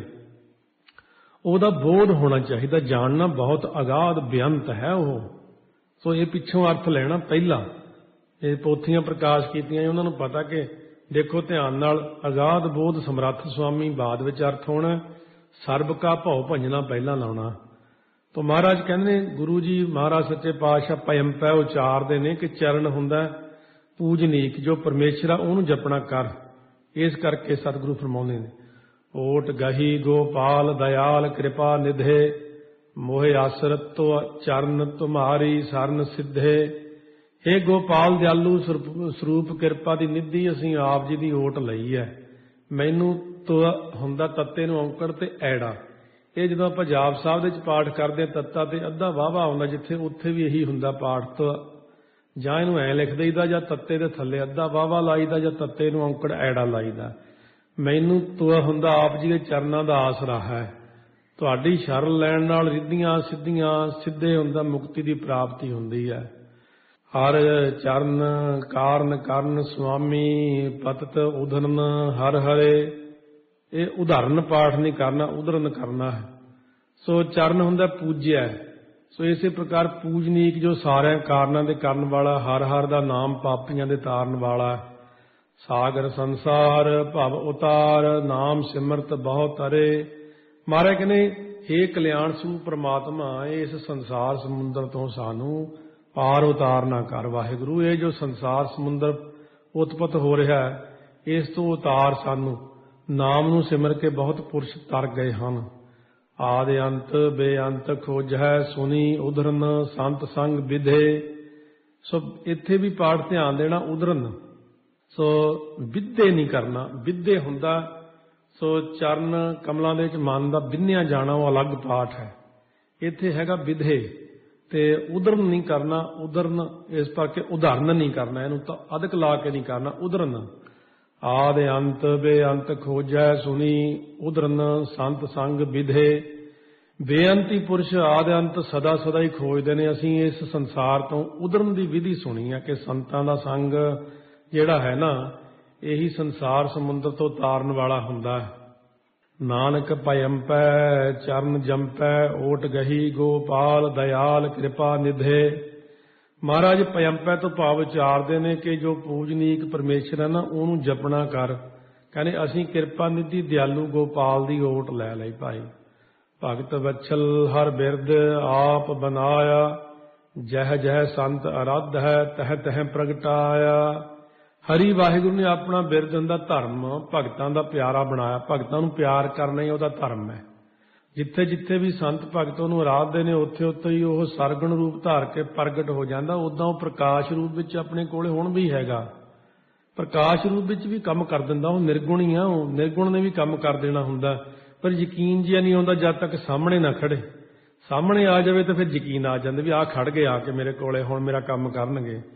ਉਹਦਾ ਬੋਧ ਹੋਣਾ ਚਾਹੀਦਾ। ਜਾਣਨਾ ਬਹੁਤ ਅਗਾਧ ਬੇਅੰਤ ਹੈ ਉਹ। ਸੋ ਇਹ ਪਿੱਛੋਂ ਅਰਥ ਲੈਣਾ ਪਹਿਲਾਂ। ਇਹ ਪੋਥੀਆਂ ਪ੍ਰਕਾਸ਼ ਕੀਤੀਆਂ ਉਹਨਾਂ ਨੂੰ ਪਤਾ ਕਿ ਦੇਖੋ ਧਿਆਨ ਨਾਲ ਅਗਾਧ ਬੋਧ ਸਮਰੱਥ ਸੁਆਮੀ ਬਾਅਦ ਵਿੱਚ ਅਰਥ ਹੋਣਾ, ਸਰਬ ਕਾ ਭਉ ਭੰਜਨਾ ਪਹਿਲਾਂ ਲਾਉਣਾ। ਤਾਂ ਮਹਾਰਾਜ ਕਹਿੰਦੇ ਨੇ ਗੁਰੂ ਜੀ ਮਹਾਰਾਜ ਸੱਚੇ ਪਾਤਸ਼ਾਹ ਭਯੰਪੈ ਉਚਾਰਦੇ ਨੇ ਕਿ ਚਰਨ ਹੁੰਦਾ ਪੂਜਨੀਕ ਜੋ ਪਰਮੇਸ਼ਰ ਆ ਉਹਨੂੰ ਜਪਣਾ ਕਰ। ਇਸ ਕਰਕੇ ਸਤਿਗੁਰੂ ਫਰਮਾਉਂਦੇ ਨੇ ਓਟ ਗਹੀ ਗੋਪਾਲ ਦਇਆਲ ਕਿਰਪਾ ਨਿਧੇ ਮੋਹਿ ਆਸਰਤ ਤੋ ਚਰਨ ਤੁਮਾਰੀ ਸਰਨ ਸਿੱਧੇ। ਇਹ ਗੋਪਾਲ ਦਿਆਲੂ ਸਰੂਪ ਕਿਰਪਾ ਦੀ ਨਿਧੀ ਅਸੀਂ ਆਪ ਜੀ ਦੀ ਓਟ ਲਈ ਹੈ। ਮੈਨੂੰ ਤੋ ਹੁੰਦਾ ਤੱਤੇ ਨੂੰ ਔਂਕੜ ਤੇ ਐੜਾ। ਇਹ ਜਦੋਂ ਆਪਾਂ ਜਾਪ ਸਾਹਿਬ ਦੇ ਵਿੱਚ ਪਾਠ ਕਰਦੇ ਹਾਂ ਤੱਤਾ ਤੇ ਅੱਧਾ ਵਾਹਵਾ ਆਉਂਦਾ ਜਿੱਥੇ ਉੱਥੇ ਵੀ ਇਹੀ ਹੁੰਦਾ ਪਾਠ ਤੋਂ ਜਾਂ ਇਹਨੂੰ ਐਂ ਲਿਖ ਦਈਦਾ ਜਾਂ ਤੱਤੇ ਦੇ ਥੱਲੇ ਅੱਧਾ ਵਾਹਵਾ ਲਾਈਦਾ ਜਾਂ ਤੱਤੇ ਨੂੰ ਔਂਕੜ ਐੜਾ ਲਾਈਦਾ। ਮੈਨੂੰ ਤੋ ਹੁੰਦਾ ਆਪ ਜੀ ਦੇ ਚਰਨਾਂ ਦਾ ਆਸਰਾ ਹੈ। ਤੁਹਾਡੀ ਸ਼ਰਨ ਲੈਣ ਨਾਲ ਰਿੱਧੀਆਂ ਸਿੱਧੀਆਂ ਸਿੱਧੇ ਹੁੰਦਾ ਮੁਕਤੀ ਦੀ ਪ੍ਰਾਪਤੀ ਹੁੰਦੀ ਹੈ। ਹਰ ਚਰਨ ਕਾਰਨ ਕਰਨ ਸੁਆਮੀ ਪਤਿਤ ਉਧਰਨ ਹਰ ਹਰੇ। ਇਹ ਉਦਾਹਰਨ ਪਾਠ ਨਹੀਂ ਕਰਨਾ ਉਧਰਨ ਕਰਨਾ ਹੈ। ਸੋ ਚਰਨ ਹੁੰਦਾ ਪੂਜਿਆ। ਸੋ ਇਸੇ ਪ੍ਰਕਾਰ ਪੂਜਨੀਕ ਜੋ ਸਾਰਿਆਂ ਕਾਰਨਾਂ ਦੇ ਕਰਨ ਵਾਲਾ ਹਰ ਹਰ ਦਾ ਨਾਮ ਪਾਪੀਆਂ ਦੇ ਤਾਰਨ ਵਾਲਾ। ਸਾਗਰ ਸੰਸਾਰ ਭਵ ਉਤਾਰ ਨਾਮ ਸਿਮਰਤ ਬਹੁ ਤਰੇ। ਮਹਾਰਾਜ ਕਹਿੰਦੇ ਹੇ ਕਲਿਆਣ ਸਰੂਪ ਪ੍ਰਮਾਤਮਾ ਇਸ ਸੰਸਾਰ ਸਮੁੰਦਰ ਤੋਂ ਸਾਨੂੰ ਪਾਰ ਉਤਾਰਨਾ ਕਰ ਵਾਹਿਗੁਰੂ। ਇਹ ਜੋ ਸੰਸਾਰ ਸਮੁੰਦਰ ਉਤਪਤ ਹੋ ਰਿਹਾ ਇਸ ਤੋਂ ਉਤਾਰ ਸਾਨੂੰ। ਨਾਮ ਨੂੰ ਸਿਮਰ ਕੇ ਬਹੁਤ ਪੁਰਸ਼ ਤਰ ਗਏ ਹਨ। ਆਦਿ ਅੰਤ ਬੇਅੰਤ ਖੋਜੈ ਸੁਣੀ ਉਧਰਨ ਸੰਤ ਸੰਗ ਵਿਧੇ। ਸੋ ਇੱਥੇ ਵੀ ਪਾਠ ਧਿਆਨ ਦੇਣਾ ਉਧਰਨ। ਸੋ ਵਿਧੇ ਨਹੀਂ ਕਰਨਾ। ਵਿਧੇ ਹੁੰਦਾ ਸੋ ਚਰਨ ਕਮਲਾਂ ਦੇ ਵਿੱਚ ਮਨ ਦਾ ਬਿੰਨਿਆ ਜਾਣਾ ਉਹ ਅਲੱਗ ਪਾਠ ਹੈ। ਇੱਥੇ ਹੈਗਾ ਵਿਧੇ ਤੇ ਉਧਰਨ ਨਹੀਂ ਕਰਨਾ। ਉਧਰਨ ਇਸ ਕਰਕੇ ਉਦਾਹਰਨ ਨਹੀਂ ਕਰਨਾ। ਇਹਨੂੰ ਤਾਂ ਅਧਿਕ ਲਾ ਕੇ ਨਹੀਂ ਕਰਨਾ ਉਧਰਨ। ਆਦਿ ਅੰਤ ਬੇਅੰਤ ਖੋਜੈ ਸੁਣੀ ਉਧਰਨ ਸੰਤ ਸੰਗ ਵਿਧੇ। ਬੇਅੰਤੀ ਪੁਰਸ਼ ਆਦਿ ਅੰਤ ਸਦਾ ਸਦਾ ਹੀ ਖੋਜਦੇ ਨੇ। ਅਸੀਂ ਇਸ ਸੰਸਾਰ ਤੋਂ ਉਧਰਨ ਦੀ ਵਿਧੀ ਸੁਣੀ ਹੈ ਕਿ ਸੰਤਾਂ ਦਾ ਸੰਗ ਜਿਹੜਾ ਹੈ ਨਾ ਇਹੀ ਸੰਸਾਰ ਸਮੁੰਦਰ ਤੋਂ ਤਾਰਨ ਵਾਲਾ ਹੁੰਦਾ ਹੈ। ਨਾਨਕ ਭਯੰਪੈ ਚਰਨ ਜੰਪੈ ਓਟ ਗਹੀ ਗੋਪਾਲ ਦਇਆਲ ਕਿਰਪਾ ਨਿਧੇ। ਮਹਾਰਾਜ ਭਯੰਪੈ ਤੋਂ ਭਾਵ ਉਚਾਰਦੇ ਨੇ ਕਿ ਜੋ ਪੂਜਨੀਕ ਪਰਮੇਸ਼ਰ ਹੈ ਨਾ ਉਹਨੂੰ ਜਪਣਾ ਕਰ। ਕਹਿੰਦੇ ਅਸੀਂ ਕਿਰਪਾ ਨਿਧੀ ਦਿਆਲੂ ਗੋਪਾਲ ਦੀ ਓਟ ਲੈ ਲਈ ਭਾਈ। ਭਗਤ ਵਛਲ ਹਰ ਬਿਰਦ ਆਪ ਬਨਾਇਆ ਜਹ ਜਹ ਸੰਤ ਅਰਾਧ ਹੈ ਤਹ ਤਹ ਪ੍ਰਗਟਾਇਆ। ਹਰੀ ਵਾਹਿਗੁਰੂ ਨੇ ਆਪਣਾ ਬਿਰਦ ਦਾ ਧਰਮ ਭਗਤਾਂ ਦਾ ਪਿਆਰਾ ਬਣਾਇਆ। ਭਗਤਾਂ ਨੂੰ ਪਿਆਰ ਕਰਨਾ ਹੀ ਉਹਦਾ ਧਰਮ ਹੈ। ਜਿੱਥੇ ਜਿੱਥੇ ਵੀ ਸੰਤ ਭਗਤ ਉਹਨੂੰ ਆਰਾਧਦੇ ਨੇ ਉੱਥੇ ਉੱਥੇ ਹੀ ਉਹ ਸਰਗੁਣ ਰੂਪ ਧਾਰ ਕੇ ਪ੍ਰਗਟ ਹੋ ਜਾਂਦਾ। ਉਦਾਂ ਉਹ ਪ੍ਰਕਾਸ਼ ਰੂਪ ਵਿੱਚ ਆਪਣੇ ਕੋਲੇ ਹੁਣ ਵੀ ਹੈਗਾ। ਪ੍ਰਕਾਸ਼ ਰੂਪ ਵਿੱਚ ਵੀ ਕੰਮ ਕਰ ਦਿੰਦਾ। ਉਹ ਨਿਰਗੁਣ ਹੀ ਆ। ਉਹ ਨਿਰਗੁਣ ਨੇ ਵੀ ਕੰਮ ਕਰ ਦੇਣਾ ਹੁੰਦਾ ਪਰ ਯਕੀਨ ਜਿਹਾ ਨਹੀਂ ਆਉਂਦਾ ਜਦ ਤੱਕ ਸਾਹਮਣੇ ਨਾ ਖੜੇ। ਸਾਹਮਣੇ ਆ ਜਾਵੇ ਤਾਂ ਫਿਰ ਯਕੀਨ ਆ ਜਾਂਦਾ ਵੀ ਆਹ ਖੜ ਗਏ ਆ ਕੇ ਮੇਰੇ ਕੋਲੇ ਹੁਣ ਮੇਰਾ ਕੰਮ ਕਰਨਗੇ।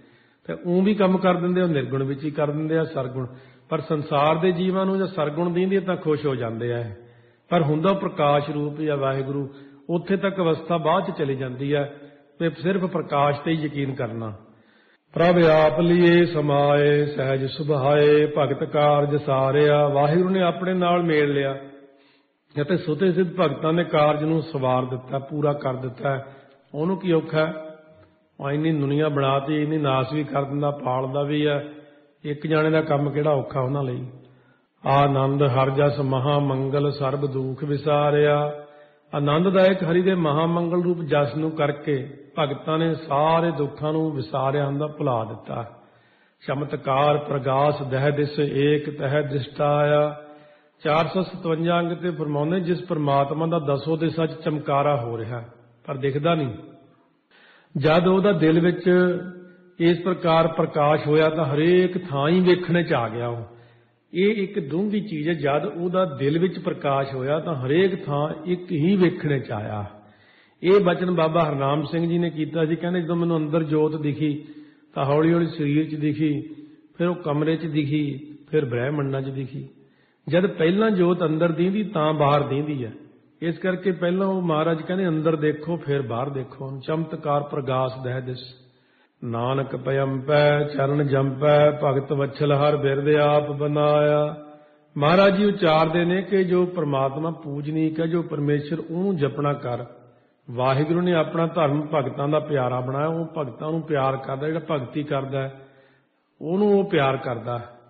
ਤੇ ਉਹ ਵੀ ਕੰਮ ਕਰ ਦਿੰਦੇ, ਉਹ ਨਿਰਗੁਣ ਵਿੱਚ ਹੀ ਕਰ ਦਿੰਦੇ ਆ, ਸਰਗੁਣ। ਪਰ ਸੰਸਾਰ ਦੇ ਜੀਵਾਂ ਨੂੰ ਜੇ ਸਰਗੁਣ ਦੀਂਦੀ ਤਾਂ ਖੁਸ਼ ਹੋ ਜਾਂਦੇ ਆ, ਪਰ ਹੁੰਦਾ ਪ੍ਰਕਾਸ਼ ਰੂਪ ਜਾਂ ਵਾਹਿਗੁਰੂ। ਉੱਥੇ ਤੱਕ ਅਵਸਥਾ ਬਾਅਦ ਚ ਚਲੀ ਜਾਂਦੀ ਹੈ ਤੇ ਸਿਰਫ ਪ੍ਰਕਾਸ਼ ਤੇ ਹੀ ਯਕੀਨ ਕਰਨਾ। ਪ੍ਰਭ ਆਪ ਲੀਏ ਸਮਾਏ ਸਹਿਜ ਸੁਭਾਏ ਭਗਤ ਕਾਰਜ ਸਾਰਿਆ। ਵਾਹਿਗੁਰੂ ਨੇ ਆਪਣੇ ਨਾਲ ਮੇਲ ਲਿਆ ਅਤੇ ਸੁਤੇ ਸਿੱਧ ਭਗਤਾਂ ਦੇ ਕਾਰਜ ਨੂੰ ਸਵਾਰ ਦਿੱਤਾ, ਪੂਰਾ ਕਰ ਦਿੱਤਾ। ਉਹਨੂੰ ਕੀ ਔਖਾ? ਇੰਨੀ ਦੁਨੀਆ ਬਣਾਤੀ, ਇੰਨੀ ਨਾਸ ਵੀ ਕਰ ਦਿੰਦਾ, ਪਾਲਦਾ ਵੀ ਹੈ। ਇੱਕ ਜਾਣੇ ਦਾ ਕੰਮ ਕਿਹੜਾ ਔਖਾ ਉਹਨਾਂ ਲਈ। ਆਨੰਦ ਹਰ ਜਸ ਮਹਾਮੰਗਲ ਸਰਬ ਦੁੱਖ ਵਿਸਾਰਿਆ। ਆਨੰਦਦਾਇਕ ਹਰੀ ਦੇ ਮਹਾਮੰਗਲ ਰੂਪ ਜਸ ਨੂੰ ਕਰਕੇ ਭਗਤਾਂ ਨੇ ਸਾਰੇ ਦੁੱਖਾਂ ਨੂੰ ਵਿਸਾਰਿਆ ਹੁੰਦਾ, ਭੁਲਾ ਦਿੱਤਾ। ਚਮਤਕਾਰ ਪ੍ਰਗਾਸ ਦਹਿ ਦਿਸ ਏਕ ਤਹਿ ਦ੍ਰਿਸ਼ਟਾਇਆ। 457 ਅੰਗ ਤੇ ਫਰਮਾਉਂਦੇ ਜਿਸ ਪਰਮਾਤਮਾ ਦਾ ਦਸੋ ਦਿਸ਼ਾ 'ਚ ਚਮਕਾਰਾ ਹੋ ਰਿਹਾ ਪਰ ਦਿਖਦਾ ਨਹੀਂ। ਜਦ ਉਹਦਾ ਦਿਲ ਵਿੱਚ ਇਸ ਪ੍ਰਕਾਰ ਪ੍ਰਕਾਸ਼ ਹੋਇਆ ਤਾਂ ਹਰੇਕ ਥਾਂ ਹੀ ਵੇਖਣੇ 'ਚ ਆ ਗਿਆ ਉਹ। ਇਹ ਇੱਕ ਡੂੰਘੀ ਚੀਜ਼ ਹੈ। ਜਦ ਉਹਦਾ ਦਿਲ ਵਿੱਚ ਪ੍ਰਕਾਸ਼ ਹੋਇਆ ਤਾਂ ਹਰੇਕ ਥਾਂ ਇੱਕ ਹੀ ਵੇਖਣੇ 'ਚ ਆਇਆ। ਇਹ ਬਚਨ ਬਾਬਾ ਹਰਨਾਮ ਸਿੰਘ ਜੀ ਨੇ ਕੀਤਾ ਸੀ। ਕਹਿੰਦੇ ਜਦੋਂ ਮੈਨੂੰ ਅੰਦਰ ਜੋਤ ਦਿਖੀ ਤਾਂ ਹੌਲੀ ਹੌਲੀ ਸਰੀਰ 'ਚ ਦਿਖੀ, ਫਿਰ ਉਹ ਕਮਰੇ 'ਚ ਦਿਖੀ, ਫਿਰ ਬ੍ਰਹਿਮੰਡਾਂ 'ਚ ਦਿਖੀ। ਜਦ ਪਹਿਲਾਂ ਜੋਤ ਅੰਦਰ ਦੀਂਦੀ ਤਾਂ ਬਾਹਰ ਦੀਂਦੀ ਹੈ। ਇਸ ਕਰਕੇ ਪਹਿਲਾਂ ਉਹ ਮਹਾਰਾਜ ਕਹਿੰਦੇ ਅੰਦਰ ਦੇਖੋ ਫਿਰ ਬਾਹਰ ਦੇਖੋ। ਚਮਤਕਾਰ ਪ੍ਰਗਾਸ ਦਹਿ ਦਿਸ ਨਾਨਕ ਪਇੰਪੈ ਚਰਨ ਜੰਪੈ ਭਗਤ ਵਛਲ ਹਰ ਬਿਰਦ ਆਪ ਬਨਾਇਆ। ਮਹਾਰਾਜ ਜੀ ਉਚਾਰਦੇ ਨੇ ਕਿ ਜੋ ਪ੍ਰਮਾਤਮਾ ਪੂਜਨੀਕ ਹੈ, ਜੋ ਪਰਮੇਸ਼ਰ, ਉਹਨੂੰ ਜਪਣਾ ਕਰ। ਵਾਹਿਗੁਰੂ ਨੇ ਆਪਣਾ ਧਰਮ ਭਗਤਾਂ ਦਾ ਪਿਆਰਾ ਬਣਾਇਆ। ਉਹ ਭਗਤਾਂ ਨੂੰ ਪਿਆਰ ਕਰਦਾ, ਜਿਹੜਾ ਭਗਤੀ ਕਰਦਾ ਉਹਨੂੰ ਉਹ ਪਿਆਰ ਕਰਦਾ।